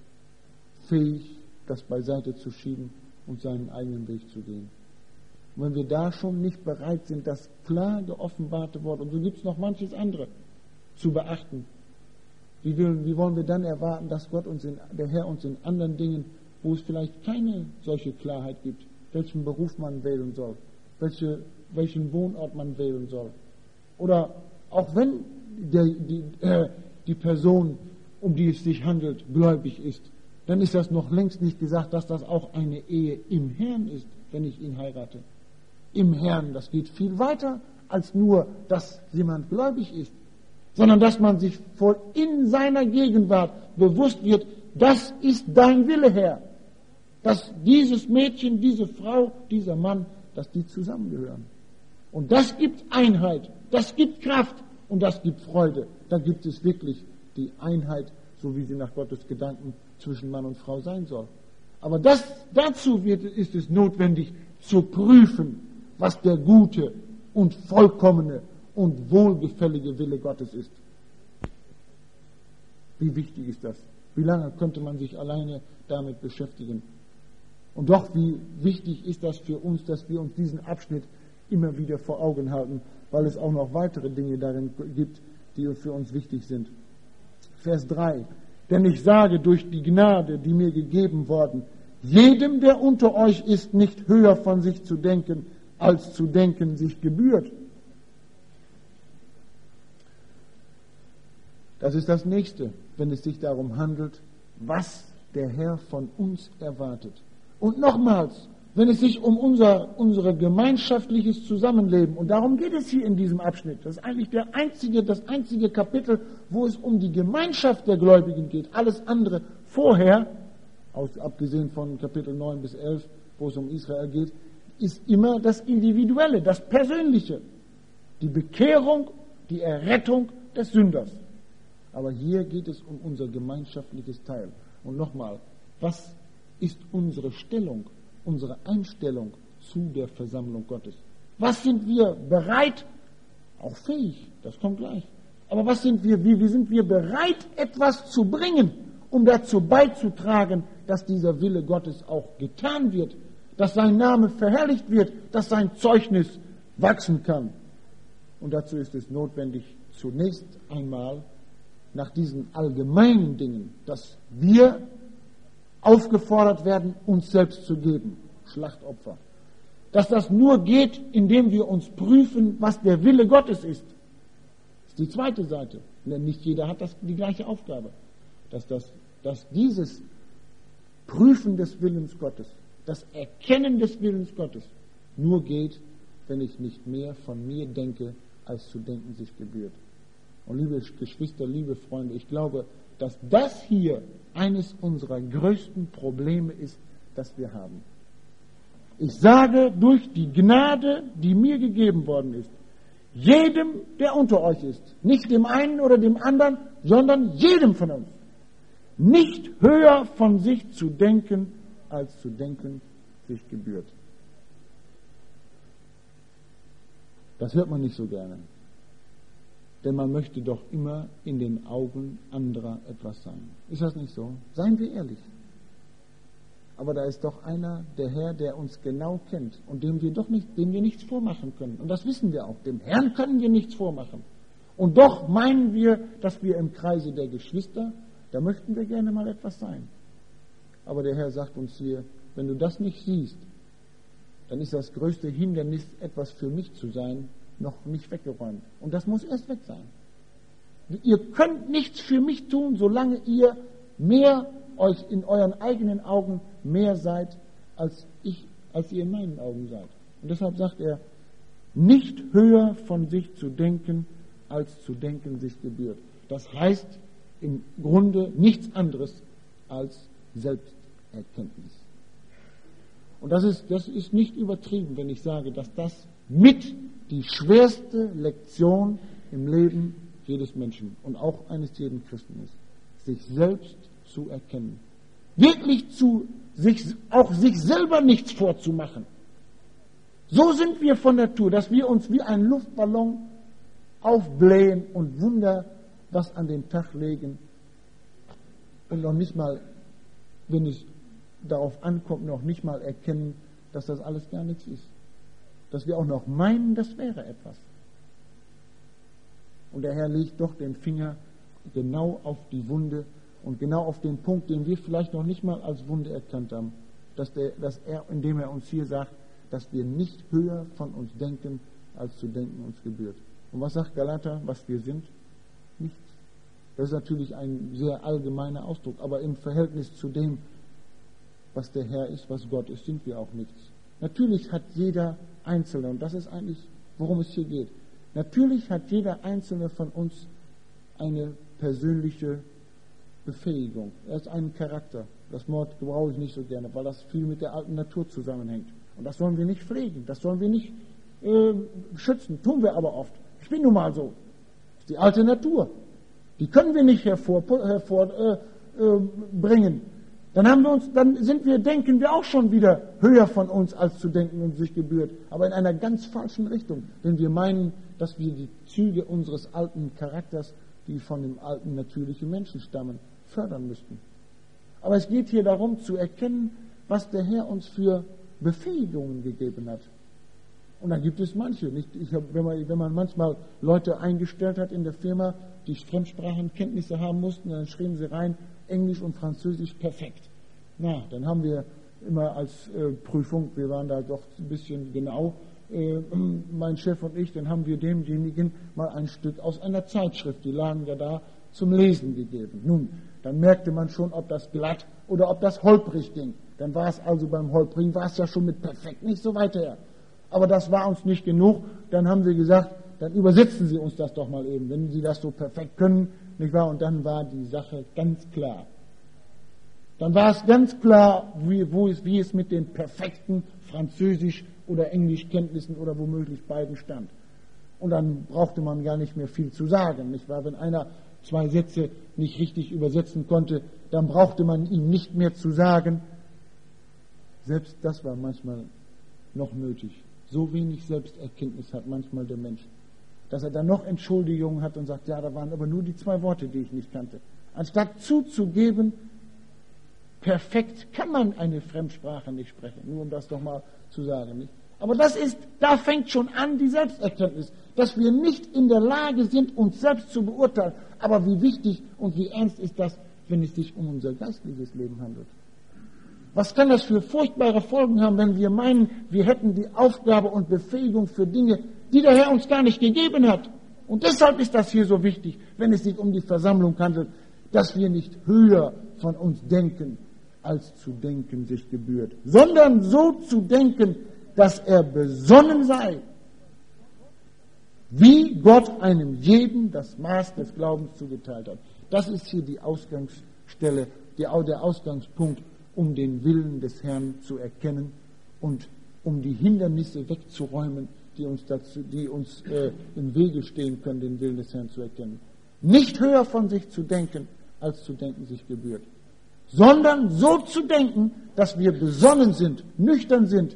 fähig, das beiseite zu schieben und seinen eigenen Weg zu gehen. Und wenn wir da schon nicht bereit sind, das klar geoffenbarte Wort, und so gibt es noch manches andere, zu beachten, wie, will, wie wollen wir dann erwarten, dass Gott uns in, der Herr uns in anderen Dingen, wo es vielleicht keine solche Klarheit gibt, welchen Beruf man wählen soll, welche, welchen Wohnort man wählen soll. Oder auch wenn der, die, äh, die Person, um die es sich handelt, gläubig ist, dann ist das noch längst nicht gesagt, dass das auch eine Ehe im Herrn ist, wenn ich ihn heirate. Im Herrn, das geht viel weiter als nur, dass jemand gläubig ist, sondern dass man sich voll in seiner Gegenwart bewusst wird, das ist dein Wille, Herr. Dass dieses Mädchen, diese Frau, dieser Mann, dass die zusammengehören. Und das gibt Einheit, das gibt Kraft und das gibt Freude. Da gibt es wirklich die Einheit, so wie sie nach Gottes Gedanken zwischen Mann und Frau sein soll. Aber das, dazu wird, ist es notwendig, zu prüfen, was der gute und vollkommene und wohlgefällige Wille Gottes ist. Wie wichtig ist das? Wie lange könnte man sich alleine damit beschäftigen? Und doch, wie wichtig ist das für uns, dass wir uns diesen Abschnitt immer wieder vor Augen halten, weil es auch noch weitere Dinge darin gibt, die für uns wichtig sind. Vers drei. Denn ich sage durch die Gnade, die mir gegeben worden, jedem, der unter euch ist, nicht höher von sich zu denken, als zu denken sich gebührt. Das ist das Nächste, wenn es sich darum handelt, was der Herr von uns erwartet. Und nochmals, wenn es sich um unser unsere gemeinschaftliches Zusammenleben, und darum geht es hier in diesem Abschnitt, das ist eigentlich der einzige, das einzige Kapitel, wo es um die Gemeinschaft der Gläubigen geht. Alles andere vorher, aus, abgesehen von Kapitel neun bis elf, wo es um Israel geht, ist immer das Individuelle, das Persönliche, die Bekehrung, die Errettung des Sünders. Aber hier geht es um unser gemeinschaftliches Teil. Und nochmal, was ist unsere Stellung, unsere Einstellung zu der Versammlung Gottes? Was sind wir bereit, auch fähig, das kommt gleich, aber was sind wir, wie, wie sind wir bereit, etwas zu bringen, um dazu beizutragen, dass dieser Wille Gottes auch getan wird, dass sein Name verherrlicht wird, dass sein Zeugnis wachsen kann. Und dazu ist es notwendig, zunächst einmal nach diesen allgemeinen Dingen, dass wir aufgefordert werden, uns selbst zu geben, Schlachtopfer. Dass das nur geht, indem wir uns prüfen, was der Wille Gottes ist. Das ist die zweite Seite. Denn nicht jeder hat das, die gleiche Aufgabe. Dass, das, dass dieses Prüfen des Willens Gottes, das Erkennen des Willens Gottes nur geht, wenn ich nicht mehr von mir denke, als zu denken sich gebührt. Und liebe Geschwister, liebe Freunde, ich glaube, dass das hier eines unserer größten Probleme ist, das wir haben. Ich sage durch die Gnade, die mir gegeben worden ist, jedem, der unter euch ist, nicht dem einen oder dem anderen, sondern jedem von uns, nicht höher von sich zu denken, als zu denken sich gebührt. Das hört man nicht so gerne. Denn man möchte doch immer in den Augen anderer etwas sein. Ist das nicht so? Seien wir ehrlich. Aber da ist doch einer, der Herr, der uns genau kennt und dem wir doch nicht, dem wir nichts vormachen können. Und das wissen wir auch. Dem Herrn können wir nichts vormachen. Und doch meinen wir, dass wir im Kreise der Geschwister, da möchten wir gerne mal etwas sein. Aber der Herr sagt uns hier, wenn du das nicht siehst, dann ist das größte Hindernis, etwas für mich zu sein, noch nicht weggeräumt. Und das muss erst weg sein. Ihr könnt nichts für mich tun, solange ihr mehr euch in euren eigenen Augen mehr seid, als ich, als ihr in meinen Augen seid. Und deshalb sagt er, nicht höher von sich zu denken, als zu denken sich gebührt. Das heißt im Grunde nichts anderes als Selbsterkenntnis. Und das ist, das ist nicht übertrieben, wenn ich sage, dass das mit die schwerste Lektion im Leben jedes Menschen und auch eines jeden Christen ist, sich selbst zu erkennen. Wirklich zu sich, auch sich selber nichts vorzumachen. So sind wir von Natur, dass wir uns wie ein Luftballon aufblähen und Wunder was an den Tag legen und noch nicht mal, wenn es darauf ankommt, noch nicht mal erkennen, dass das alles gar nichts ist. Dass wir auch noch meinen, das wäre etwas. Und der Herr legt doch den Finger genau auf die Wunde und genau auf den Punkt, den wir vielleicht noch nicht mal als Wunde erkannt haben, dass, der, dass er, indem er uns hier sagt, dass wir nicht höher von uns denken, als zu denken uns gebührt. Und was sagt Galater, was wir sind? Nichts. Das ist natürlich ein sehr allgemeiner Ausdruck, aber im Verhältnis zu dem, was der Herr ist, was Gott ist, sind wir auch nichts. Natürlich hat jeder Einzelne, und das ist eigentlich, worum es hier geht, natürlich hat jeder Einzelne von uns eine persönliche Befähigung. Er ist ein Charakter. Das Wort gebrauche ich nicht so gerne, weil das viel mit der alten Natur zusammenhängt. Und das sollen wir nicht pflegen, das sollen wir nicht äh, schützen, tun wir aber oft. Ich bin nun mal so. Das ist die alte Natur. Die können wir nicht hervorbringen. Hervor, äh, äh, bringen. Dann haben wir uns, dann sind wir, denken wir auch schon wieder höher von uns, als zu denken uns sich gebührt. Aber in einer ganz falschen Richtung. Denn wir meinen, dass wir die Züge unseres alten Charakters, die von dem alten natürlichen Menschen stammen, fördern müssten. Aber es geht hier darum zu erkennen, was der Herr uns für Befähigungen gegeben hat. Und da gibt es manche. Nicht? Ich hab, wenn, man, wenn man manchmal Leute eingestellt hat in der Firma, die Fremdsprachenkenntnisse haben mussten, dann schrieben sie rein, Englisch und Französisch perfekt. Na, dann haben wir immer als äh, Prüfung, wir waren da doch ein bisschen genau, äh, mein Chef und ich, dann haben wir demjenigen mal ein Stück aus einer Zeitschrift, die lagen ja da, zum Lesen gegeben. Nun, dann merkte man schon, ob das glatt oder ob das holprig ging. Dann war es also beim Holprigen, war es ja schon mit perfekt nicht so weiter her. Aber das war uns nicht genug. Dann haben sie gesagt, dann übersetzen Sie uns das doch mal eben, wenn Sie das so perfekt können, nicht wahr? Und dann war die Sache ganz klar. Dann war es ganz klar, wie, wo es, wie es mit den perfekten Französisch- oder Englischkenntnissen oder womöglich beiden stand. Und dann brauchte man gar nicht mehr viel zu sagen, nicht wahr? Wenn einer zwei Sätze nicht richtig übersetzen konnte, dann brauchte man ihm nicht mehr zu sagen. Selbst das war manchmal noch nötig. So wenig Selbsterkenntnis hat manchmal der Mensch, dass er dann noch Entschuldigungen hat und sagt, ja, da waren aber nur die zwei Worte, die ich nicht kannte. Anstatt zuzugeben, perfekt kann man eine Fremdsprache nicht sprechen, nur um das nochmal zu sagen. Nicht? Aber das ist, da fängt schon an die Selbsterkenntnis, dass wir nicht in der Lage sind, uns selbst zu beurteilen. Aber wie wichtig und wie ernst ist das, wenn es sich um unser geistliches Leben handelt? Was kann das für furchtbare Folgen haben, wenn wir meinen, wir hätten die Aufgabe und Befähigung für Dinge, die der Herr uns gar nicht gegeben hat? Und deshalb ist das hier so wichtig, wenn es sich um die Versammlung handelt, dass wir nicht höher von uns denken, als zu denken sich gebührt, sondern so zu denken, dass er besonnen sei, wie Gott einem jeden das Maß des Glaubens zugeteilt hat. Das ist hier die Ausgangsstelle, die, der Ausgangspunkt, um den Willen des Herrn zu erkennen und um die Hindernisse wegzuräumen, die uns, dazu, die uns äh, im Wege stehen können, den Willen des Herrn zu erkennen. Nicht höher von sich zu denken, als zu denken sich gebührt, sondern so zu denken, dass wir besonnen sind, nüchtern sind,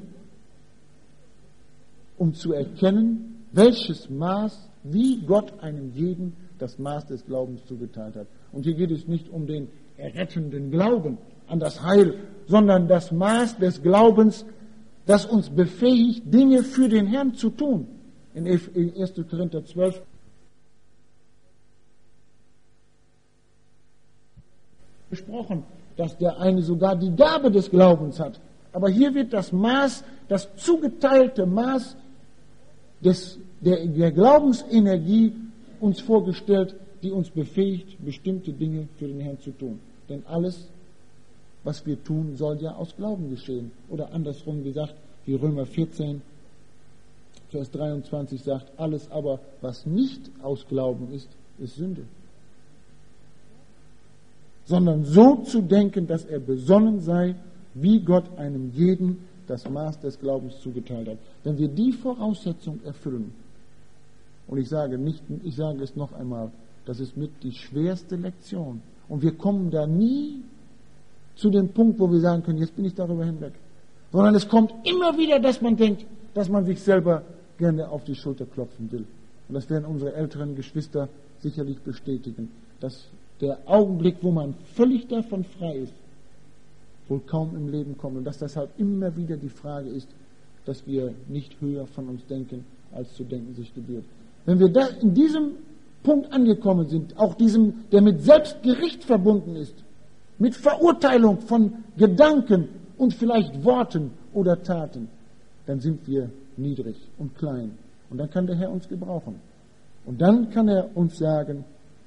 um zu erkennen, welches Maß, wie Gott einem jeden das Maß des Glaubens zugeteilt hat. Und hier geht es nicht um den errettenden Glauben an das Heil, sondern das Maß des Glaubens, das uns befähigt, Dinge für den Herrn zu tun. In erster Korinther zwölf besprochen, dass der eine sogar die Gabe des Glaubens hat, Aber hier wird das Maß, das zugeteilte Maß des, der, der Glaubensenergie uns vorgestellt, die uns befähigt, bestimmte Dinge für den Herrn zu tun. Denn alles, was wir tun, soll ja aus Glauben geschehen. Oder andersrum gesagt, wie Römer vierzehn, Vers dreiundzwanzig sagt, alles aber, was nicht aus Glauben ist, ist Sünde. Sondern so zu denken, dass er besonnen sei, wie Gott einem jeden das Maß des Glaubens zugeteilt hat. Wenn wir die Voraussetzung erfüllen, und ich sage nicht, ich sage es noch einmal, das ist mit die schwerste Lektion. Und wir kommen da nie zu dem Punkt, wo wir sagen können, jetzt bin ich darüber hinweg. Sondern es kommt immer wieder, dass man denkt, dass man sich selber gerne auf die Schulter klopfen will. Und das werden unsere älteren Geschwister sicherlich bestätigen, dass der Augenblick, wo man völlig davon frei ist, wohl kaum im Leben kommt. Und dass deshalb immer wieder die Frage ist, dass wir nicht höher von uns denken, als zu denken sich gebührt. Wenn wir da in diesem Punkt angekommen sind, auch diesem, der mit Selbstgericht verbunden ist, mit Verurteilung von Gedanken und vielleicht Worten oder Taten, dann sind wir niedrig und klein. Und dann kann der Herr uns gebrauchen. Und dann kann er uns sagen,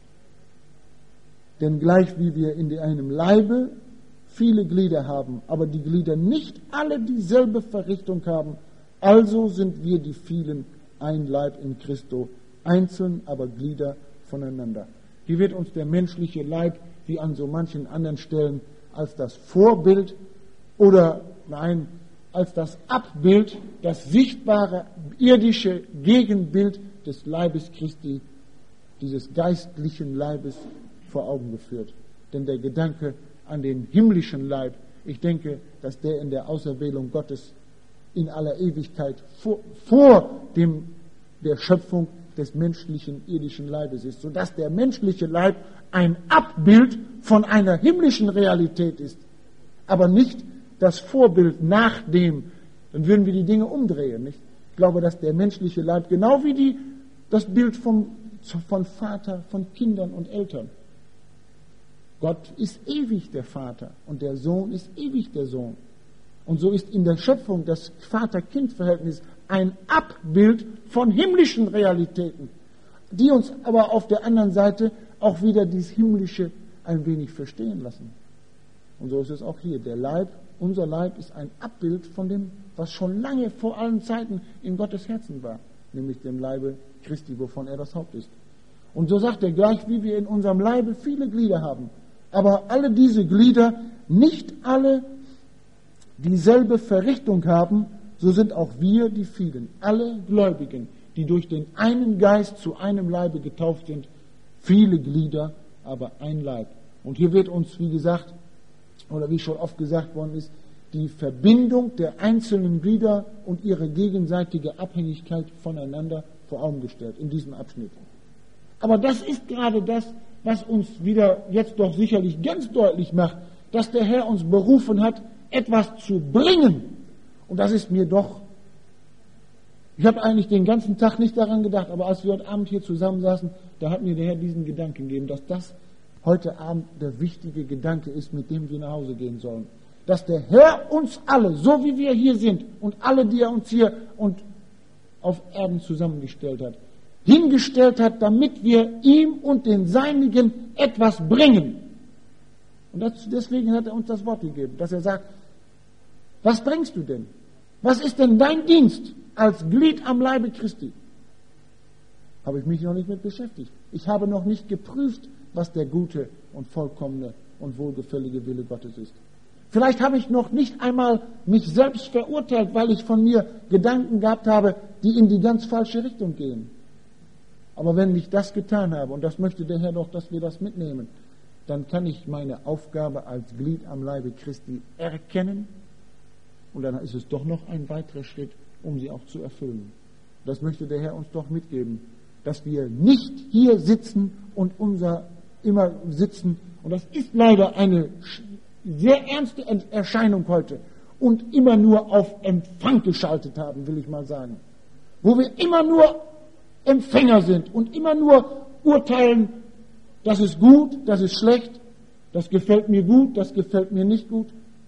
denn gleich wie wir in einem Leibe viele Glieder haben, aber die Glieder nicht alle dieselbe Verrichtung haben, also sind wir die vielen ein Leib in Christo, einzeln aber Glieder voneinander. Hier wird uns der menschliche Leib, wie an so manchen anderen Stellen, als das Vorbild oder, nein, als das Abbild, das sichtbare, irdische Gegenbild des Leibes Christi, dieses geistlichen Leibes vor Augen geführt. Denn der Gedanke an den himmlischen Leib, ich denke, dass der in der Auserwählung Gottes in aller Ewigkeit vor, vor dem, der Schöpfung des menschlichen irdischen Leibes ist, sodass der menschliche Leib ein Abbild von einer himmlischen Realität ist, aber nicht das Vorbild nach dem, dann würden wir die Dinge umdrehen. Nicht? Ich glaube, dass der menschliche Leib, genau wie die, das Bild vom, von Vater, von Kindern und Eltern, Gott ist ewig der Vater und der Sohn ist ewig der Sohn. Und so ist in der Schöpfung das Vater-Kind-Verhältnis ein Abbild von himmlischen Realitäten, die uns aber auf der anderen Seite auch wieder dieses Himmlische ein wenig verstehen lassen. Und so ist es auch hier. Der Leib, unser Leib ist ein Abbild von dem, was schon lange vor allen Zeiten in Gottes Herzen war, nämlich dem Leibe Christi, wovon er das Haupt ist. Und so sagt er gleich, wie wir in unserem Leibe viele Glieder haben, aber alle diese Glieder nicht alle dieselbe Verrichtung haben, so sind auch wir die vielen, alle Gläubigen, die durch den einen Geist zu einem Leibe getauft sind, viele Glieder, aber ein Leib. Und hier wird uns, wie gesagt, oder wie schon oft gesagt worden ist, die Verbindung der einzelnen Glieder und ihre gegenseitige Abhängigkeit voneinander vor Augen gestellt, in diesem Abschnitt. Aber das ist gerade das, was uns wieder jetzt doch sicherlich ganz deutlich macht, dass der Herr uns berufen hat, etwas zu bringen. Und das ist mir doch, ich habe eigentlich den ganzen Tag nicht daran gedacht, aber als wir heute Abend hier zusammensaßen, da hat mir der Herr diesen Gedanken gegeben, dass das heute Abend der wichtige Gedanke ist, mit dem wir nach Hause gehen sollen. Dass der Herr uns alle, so wie wir hier sind und alle, die er uns hier und auf Erden zusammengestellt hat, hingestellt hat, damit wir ihm und den Seinigen etwas bringen. Und das, deswegen hat er uns das Wort gegeben, dass er sagt, was bringst du denn? Was ist denn dein Dienst als Glied am Leibe Christi? Habe ich mich noch nicht mit beschäftigt. Ich habe noch nicht geprüft, was der gute und vollkommene und wohlgefällige Wille Gottes ist. Vielleicht habe ich noch nicht einmal mich selbst verurteilt, weil ich von mir Gedanken gehabt habe, die in die ganz falsche Richtung gehen. Aber wenn ich das getan habe, und das möchte der Herr doch, dass wir das mitnehmen, dann kann ich meine Aufgabe als Glied am Leibe Christi erkennen und dann ist es doch noch ein weiterer Schritt, um sie auch zu erfüllen. Das möchte der Herr uns doch mitgeben, dass wir nicht hier sitzen und unser immer sitzen, und das ist leider eine sehr ernste Erscheinung heute, und immer nur auf Empfang geschaltet haben, will ich mal sagen. Wo wir immer nur Empfänger sind und immer nur urteilen, das ist gut, das ist schlecht, das gefällt mir gut, das gefällt mir nicht gut,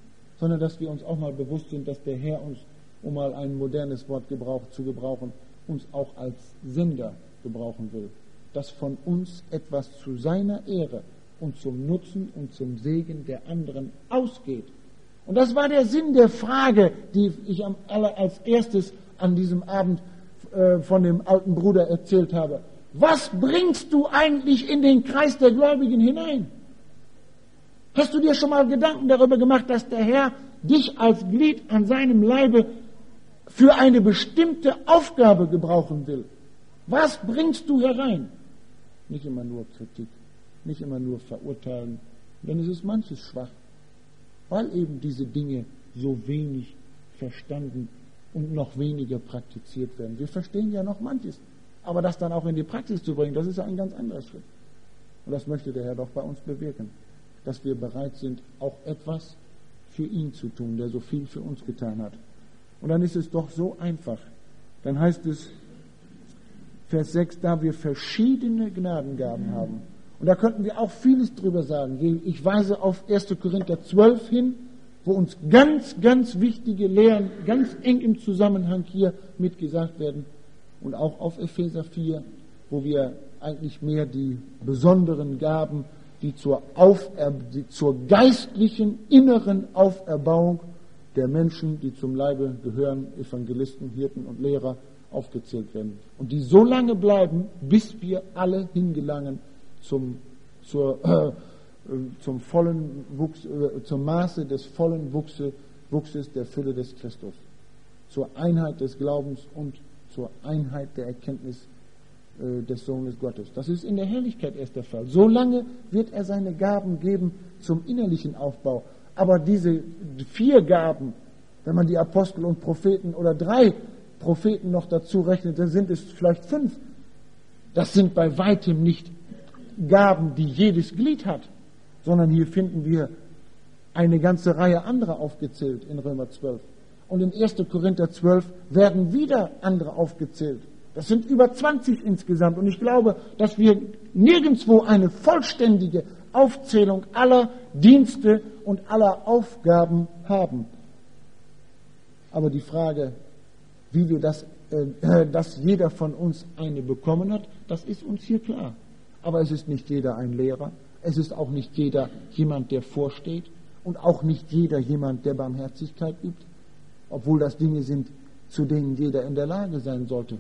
sondern dass wir uns auch mal bewusst sind, dass der Herr uns, um mal ein modernes Wort gebrauch, zu gebrauchen, uns auch als Sender gebrauchen will. Dass von uns etwas zu seiner Ehre und zum Nutzen und zum Segen der anderen ausgeht. Und das war der Sinn der Frage, die ich am aller, als erstes an diesem Abend äh, von dem alten Bruder erzählt habe. Was bringst du eigentlich in den Kreis der Gläubigen hinein? Hast du dir schon mal Gedanken darüber gemacht, dass der Herr dich als Glied an seinem Leibe für eine bestimmte Aufgabe gebrauchen will? Was bringst du herein? Nicht immer nur Kritik, nicht immer nur verurteilen, denn es ist manches schwach, weil eben diese Dinge so wenig verstanden und noch weniger praktiziert werden. Wir verstehen ja noch manches, aber das dann auch in die Praxis zu bringen, das ist ja ein ganz anderer Schritt. Und das möchte der Herr doch bei uns bewirken, dass wir bereit sind, auch etwas für ihn zu tun, der so viel für uns getan hat. Und dann ist es doch so einfach. Dann heißt es, Vers sechs, da wir verschiedene Gnadengaben haben. Und da könnten wir auch vieles drüber sagen. Ich weise auf erster Korinther zwölf hin, wo uns ganz, ganz wichtige Lehren ganz eng im Zusammenhang hier mitgesagt werden. Und auch auf Epheser vier, wo wir eigentlich mehr die besonderen Gaben, die zur, Aufer- die zur geistlichen inneren Auferbauung der Menschen, die zum Leibe gehören, Evangelisten, Hirten und Lehrer, aufgezählt werden. Und die so lange bleiben, bis wir alle hingelangen zum, zur, äh, zum vollen Wuchs, äh, zum Maße des vollen Wuchse, Wuchses der Fülle des Christus, zur Einheit des Glaubens und zur Einheit der Erkenntnis äh, des Sohnes Gottes. Das ist in der Herrlichkeit erst der Fall. So lange wird er seine Gaben geben zum innerlichen Aufbau. Aber diese vier Gaben, wenn man die Apostel und Propheten oder drei Propheten noch dazu rechnet, dann sind es vielleicht fünf. Das sind bei weitem nicht Gaben, die jedes Glied hat, sondern hier finden wir eine ganze Reihe anderer aufgezählt in Römer zwölf. Und in erster Korinther zwölf werden wieder andere aufgezählt. Das sind über zwanzig insgesamt. Und ich glaube, dass wir nirgendwo eine vollständige Aufzählung aller Dienste und aller Aufgaben haben. Aber die Frage, wie wir das, äh, dass jeder von uns eine bekommen hat, das ist uns hier klar. Aber es ist nicht jeder ein Lehrer, es ist auch nicht jeder jemand, der vorsteht und auch nicht jeder jemand, der Barmherzigkeit übt, obwohl das Dinge sind, zu denen jeder in der Lage sein sollte.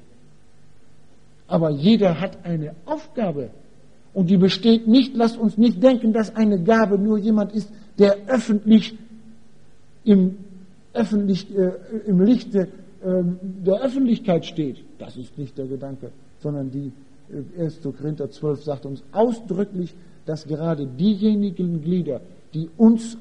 Aber jeder hat eine Aufgabe und die besteht nicht, lasst uns nicht denken, dass eine Gabe nur jemand ist, der öffentlich im, öffentlich, äh, im Lichte der Öffentlichkeit steht. Das ist nicht der Gedanke, sondern die erster Korinther zwölf sagt uns ausdrücklich, dass gerade diejenigen Glieder, die uns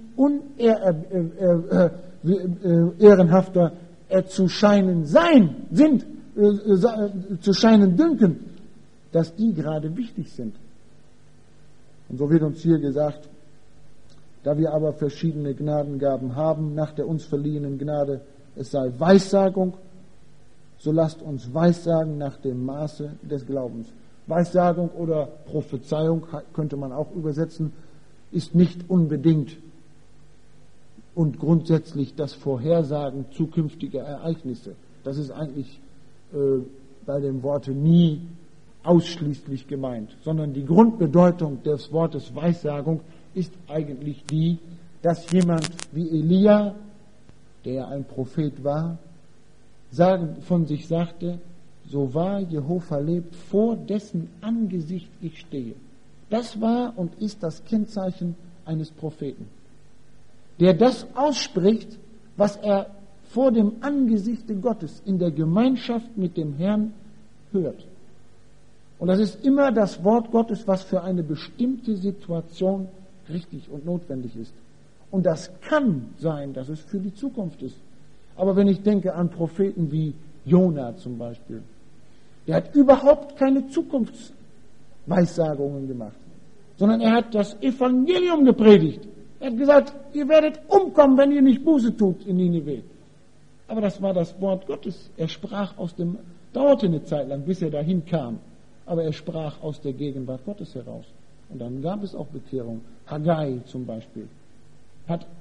unehrenhafter zu scheinen sein, sind, zu scheinen dünken, dass die gerade wichtig sind. Und so wird uns hier gesagt, da wir aber verschiedene Gnadengaben haben, nach der uns verliehenen Gnade, es sei Weissagung, so lasst uns Weissagen nach dem Maße des Glaubens. Weissagung oder Prophezeiung könnte man auch übersetzen, ist nicht unbedingt und grundsätzlich das Vorhersagen zukünftiger Ereignisse. Das ist eigentlich äh, bei dem Worte nie ausschließlich gemeint, sondern die Grundbedeutung des Wortes Weissagung ist eigentlich die, dass jemand wie Elia, der ein Prophet war, sagen, von sich sagte, so wahr Jehova lebt, vor dessen Angesicht ich stehe. Das war und ist das Kennzeichen eines Propheten, der das ausspricht, was er vor dem Angesichte Gottes in der Gemeinschaft mit dem Herrn hört. Und das ist immer das Wort Gottes, was für eine bestimmte Situation richtig und notwendig ist. Und das kann sein, dass es für die Zukunft ist. Aber wenn ich denke an Propheten wie Jona zum Beispiel, der hat überhaupt keine Zukunftsweissagungen gemacht, sondern er hat das Evangelium gepredigt. Er hat gesagt, ihr werdet umkommen, wenn ihr nicht Buße tut in Ninive. Aber das war das Wort Gottes. Er sprach aus dem, dauerte eine Zeit lang, bis er dahin kam. Aber er sprach aus der Gegenwart Gottes heraus. Und dann gab es auch Bekehrung. Haggai zum Beispiel hat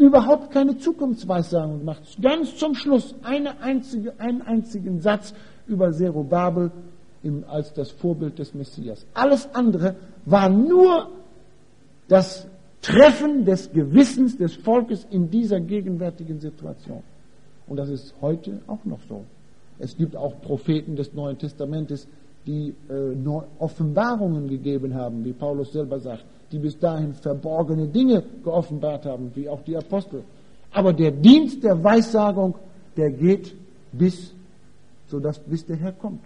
überhaupt keine Zukunftsweissagung gemacht. Ganz zum Schluss eine einzige, einen einzigen Satz über Zerubabel im, als das Vorbild des Messias. Alles andere war nur das Treffen des Gewissens des Volkes in dieser gegenwärtigen Situation. Und das ist heute auch noch so. Es gibt auch Propheten des Neuen Testamentes, die äh, Offenbarungen gegeben haben, wie Paulus selber sagt, die bis dahin verborgene Dinge geoffenbart haben, wie auch die Apostel. Aber der Dienst der Weissagung, der geht bis, sodass bis der Herr kommt.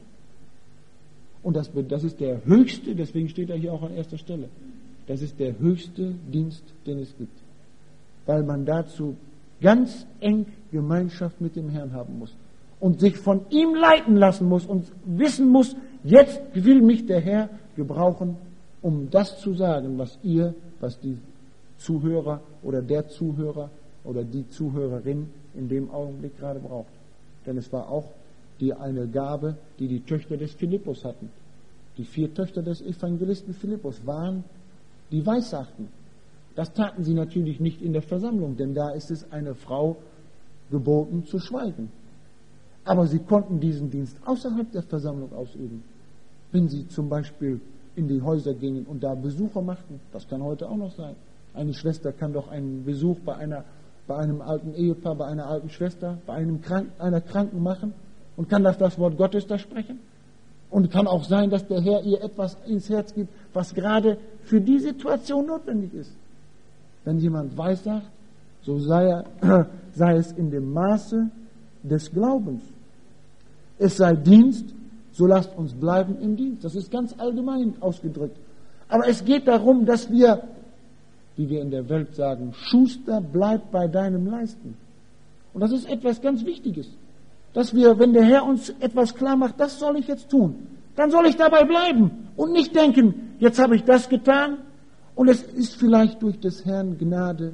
Und das, das ist der höchste, deswegen steht er hier auch an erster Stelle, das ist der höchste Dienst, den es gibt. Weil man dazu ganz eng Gemeinschaft mit dem Herrn haben muss und sich von ihm leiten lassen muss und wissen muss, jetzt will mich der Herr gebrauchen, um das zu sagen, was ihr, was die Zuhörer oder der Zuhörer oder die Zuhörerin in dem Augenblick gerade braucht. Denn es war auch die eine Gabe, die die Töchter des Philippus hatten. Die vier Töchter des Evangelisten Philippus waren, die weissagten. Das taten sie natürlich nicht in der Versammlung, denn da ist es einer Frau geboten zu schweigen. Aber sie konnten diesen Dienst außerhalb der Versammlung ausüben. Wenn sie zum Beispiel in die Häuser gingen und da Besucher machten, das kann heute auch noch sein. Eine Schwester kann doch einen Besuch bei einer, bei einem alten Ehepaar, bei einer alten Schwester, bei einem Krank, einer Kranken machen und kann das, das Wort Gottes da sprechen. Und kann auch sein, dass der Herr ihr etwas ins Herz gibt, was gerade für die Situation notwendig ist. Wenn jemand weissagt, so sei, er, sei es in dem Maße des Glaubens. Es sei Dienst, so lasst uns bleiben im Dienst. Das ist ganz allgemein ausgedrückt. Aber es geht darum, dass wir, wie wir in der Welt sagen, Schuster, bleib bei deinem Leisten. Und das ist etwas ganz Wichtiges. Dass wir, wenn der Herr uns etwas klar macht, das soll ich jetzt tun, dann soll ich dabei bleiben und nicht denken, jetzt habe ich das getan und es ist vielleicht durch des Herrn Gnade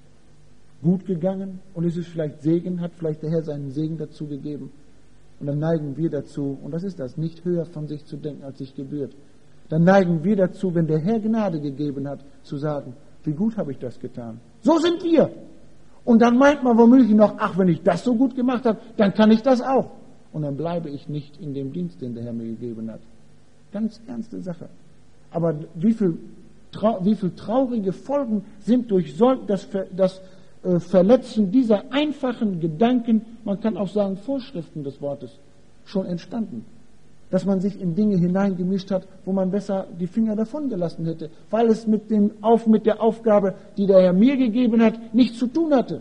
gut gegangen und es ist vielleicht Segen, hat vielleicht der Herr seinen Segen dazu gegeben. Und dann neigen wir dazu, und das ist das, nicht höher von sich zu denken, als sich gebührt. Dann neigen wir dazu, wenn der Herr Gnade gegeben hat, zu sagen, wie gut habe ich das getan. So sind wir. Und dann meint man womöglich noch, ach, wenn ich das so gut gemacht habe, dann kann ich das auch. Und dann bleibe ich nicht in dem Dienst, den der Herr mir gegeben hat. Ganz ernste Sache. Aber wie viel, wie viel traurige Folgen sind durch das, das äh, Verletzen dieser einfachen Gedanken, man kann auch sagen Vorschriften des Wortes, schon entstanden. Dass man sich in Dinge hineingemischt hat, wo man besser die Finger davon gelassen hätte, weil es mit, dem, auf, mit der Aufgabe, die der Herr mir gegeben hat, nichts zu tun hatte.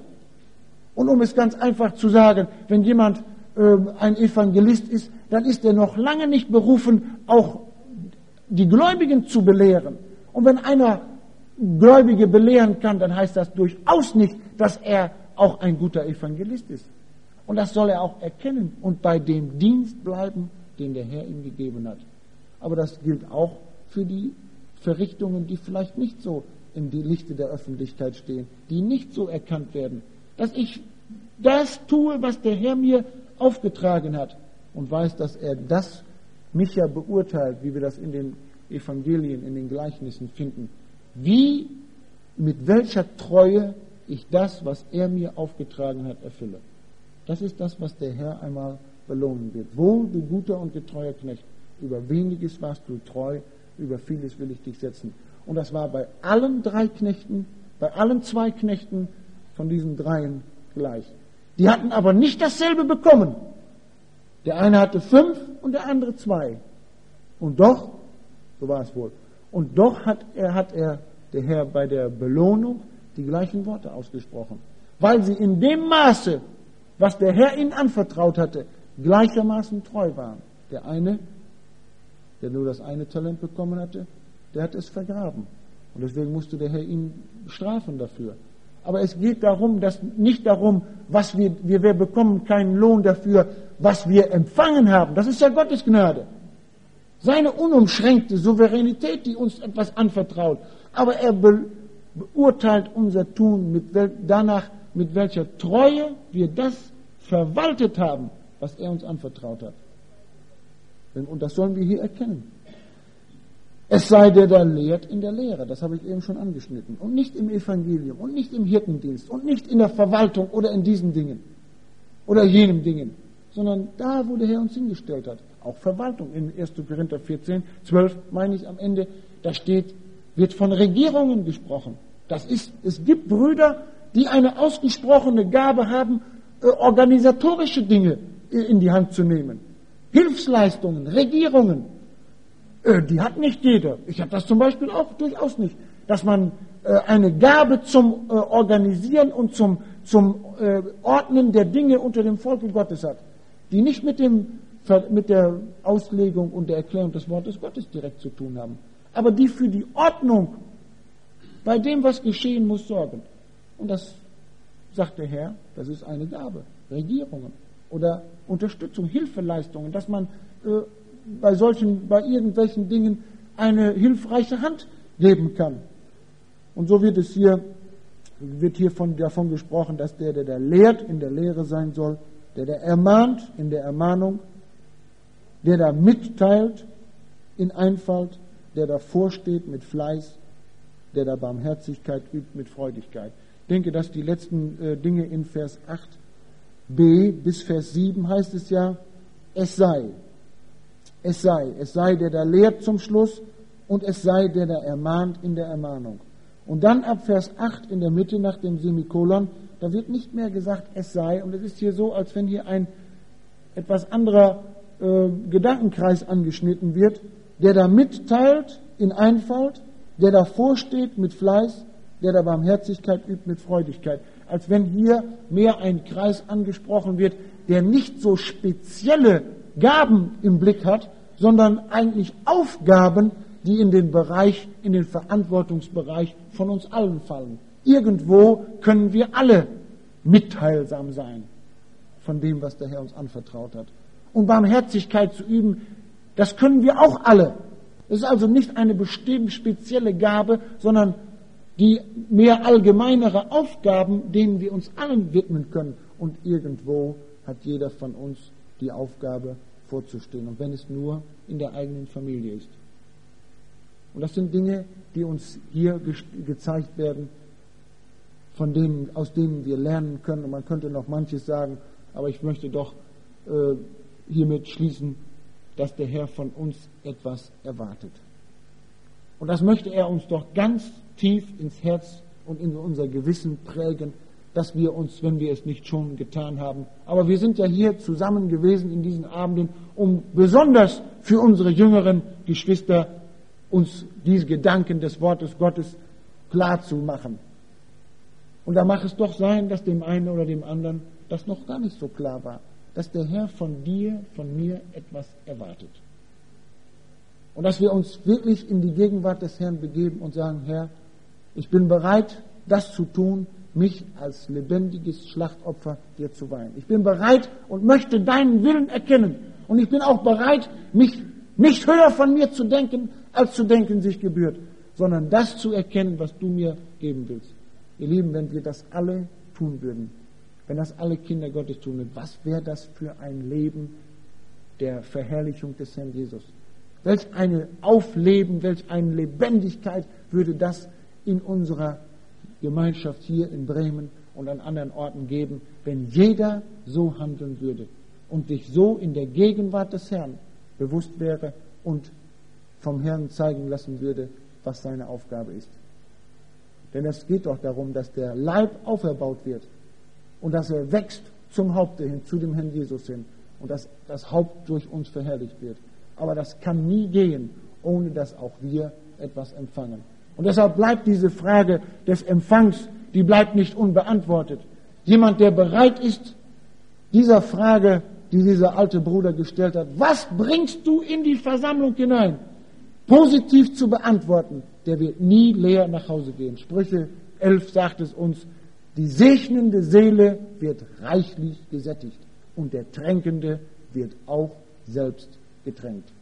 Und um es ganz einfach zu sagen, wenn jemand äh, ein Evangelist ist, dann ist er noch lange nicht berufen, auch die Gläubigen zu belehren. Und wenn einer Gläubige belehren kann, dann heißt das durchaus nicht, dass er auch ein guter Evangelist ist. Und das soll er auch erkennen und bei dem Dienst bleiben, den der Herr ihm gegeben hat. Aber das gilt auch für die Verrichtungen, die vielleicht nicht so im Lichte der Öffentlichkeit stehen, die nicht so erkannt werden. Dass ich das tue, was der Herr mir aufgetragen hat und weiß, dass er das mich ja beurteilt, wie wir das in den Evangelien, in den Gleichnissen finden. Wie, mit welcher Treue ich das, was er mir aufgetragen hat, erfülle. Das ist das, was der Herr einmal belohnen wird. Wohl, du guter und getreuer Knecht, über weniges warst du treu, über vieles will ich dich setzen. Und das war bei allen drei Knechten, bei allen zwei Knechten von diesen dreien gleich. Die hatten aber nicht dasselbe bekommen. Der eine hatte fünf und der andere zwei. Und doch, so war es wohl, und doch hat er, hat er, der Herr, bei der Belohnung die gleichen Worte ausgesprochen. Weil sie in dem Maße, was der Herr ihnen anvertraut hatte, gleichermaßen treu waren. Der eine, der nur das eine Talent bekommen hatte, der hat es vergraben. Und deswegen musste der Herr ihn strafen dafür. Aber es geht darum, dass nicht darum, was wir, wir, wir bekommen keinen Lohn dafür, was wir empfangen haben. Das ist ja Gottes Gnade. Seine unumschränkte Souveränität, die uns etwas anvertraut. Aber er be, beurteilt unser Tun mit wel, danach, mit welcher Treue wir das verwaltet haben, was er uns anvertraut hat. Und das sollen wir hier erkennen. Es sei der, der lehrt in der Lehre, das habe ich eben schon angeschnitten, und nicht im Evangelium und nicht im Hirtendienst und nicht in der Verwaltung oder in diesen Dingen oder jenem Dingen, sondern da, wo der Herr uns hingestellt hat. Auch Verwaltung in erster Korinther vierzehn, zwölf, meine ich am Ende, da steht, wird von Regierungen gesprochen. Das ist, es gibt Brüder, die eine ausgesprochene Gabe haben, äh, organisatorische Dinge in die Hand zu nehmen. Hilfsleistungen, Regierungen, äh, die hat nicht jeder. Ich habe das zum Beispiel auch durchaus nicht, dass man äh, eine Gabe zum äh, Organisieren und zum, zum äh, Ordnen der Dinge unter dem Volke Gottes hat, die nicht mit, dem, mit der Auslegung und der Erklärung des Wortes Gottes direkt zu tun haben, aber die für die Ordnung bei dem, was geschehen muss, sorgen. Und das sagt der Herr, das ist eine Gabe. Regierungen oder Unterstützung, Hilfeleistungen, dass man äh, bei solchen, bei irgendwelchen Dingen eine hilfreiche Hand geben kann. Und so wird es hier, wird hier von, davon gesprochen, dass der, der da lehrt, in der Lehre sein soll, der da ermahnt, in der Ermahnung, der da mitteilt, in Einfalt, der da vorsteht mit Fleiß, der da Barmherzigkeit übt mit Freudigkeit. Ich denke, dass die letzten äh, Dinge in Vers acht b bis Vers sieben heißt es ja, es sei, es sei, es sei, der da lehrt zum Schluss und es sei, der da ermahnt in der Ermahnung. Und dann ab Vers acht in der Mitte nach dem Semikolon, da wird nicht mehr gesagt, es sei, und es ist hier so, als wenn hier ein etwas anderer äh, Gedankenkreis angeschnitten wird, der da mitteilt in Einfalt, der da vorsteht mit Fleiß, der da Barmherzigkeit übt mit Freudigkeit. Als wenn hier mehr ein Kreis angesprochen wird, der nicht so spezielle Gaben im Blick hat, sondern eigentlich Aufgaben, die in den Bereich, in den Verantwortungsbereich von uns allen fallen. Irgendwo können wir alle mitteilsam sein von dem, was der Herr uns anvertraut hat. Und Barmherzigkeit zu üben, das können wir auch alle. Es ist also nicht eine bestimmte spezielle Gabe, sondern die mehr allgemeinere Aufgaben, denen wir uns allen widmen können. Und irgendwo hat jeder von uns die Aufgabe vorzustehen. Und wenn es nur in der eigenen Familie ist. Und das sind Dinge, die uns hier ge- gezeigt werden, von denen, aus denen wir lernen können. Und man könnte noch manches sagen, aber ich möchte doch äh, hiermit schließen, dass der Herr von uns etwas erwartet. Und das möchte er uns doch ganz tief ins Herz und in unser Gewissen prägen, dass wir uns, wenn wir es nicht schon getan haben, aber wir sind ja hier zusammen gewesen in diesen Abenden, um besonders für unsere jüngeren Geschwister uns diese Gedanken des Wortes Gottes klar zu machen. Und da mag es doch sein, dass dem einen oder dem anderen das noch gar nicht so klar war, dass der Herr von dir, von mir etwas erwartet. Und dass wir uns wirklich in die Gegenwart des Herrn begeben und sagen, Herr, ich bin bereit, das zu tun, mich als lebendiges Schlachtopfer dir zu weihen. Ich bin bereit und möchte deinen Willen erkennen. Und ich bin auch bereit, mich nicht höher von mir zu denken, als zu denken sich gebührt, sondern das zu erkennen, was du mir geben willst. Ihr Lieben, wenn wir das alle tun würden, wenn das alle Kinder Gottes tun würden, was wäre das für ein Leben der Verherrlichung des Herrn Jesus? Welch eine Aufleben, welch eine Lebendigkeit würde das in unserer Gemeinschaft hier in Bremen und an anderen Orten geben, wenn jeder so handeln würde und sich so in der Gegenwart des Herrn bewusst wäre und vom Herrn zeigen lassen würde, was seine Aufgabe ist. Denn es geht doch darum, dass der Leib auferbaut wird und dass er wächst zum Haupte hin, zu dem Herrn Jesus hin und dass das Haupt durch uns verherrlicht wird. Aber das kann nie gehen, ohne dass auch wir etwas empfangen. Und deshalb bleibt diese Frage des Empfangs, die bleibt nicht unbeantwortet. Jemand, der bereit ist, dieser Frage, die dieser alte Bruder gestellt hat, was bringst du in die Versammlung hinein, positiv zu beantworten, der wird nie leer nach Hause gehen. Sprüche elf sagt es uns, die segnende Seele wird reichlich gesättigt und der Tränkende wird auch selbst getränkt.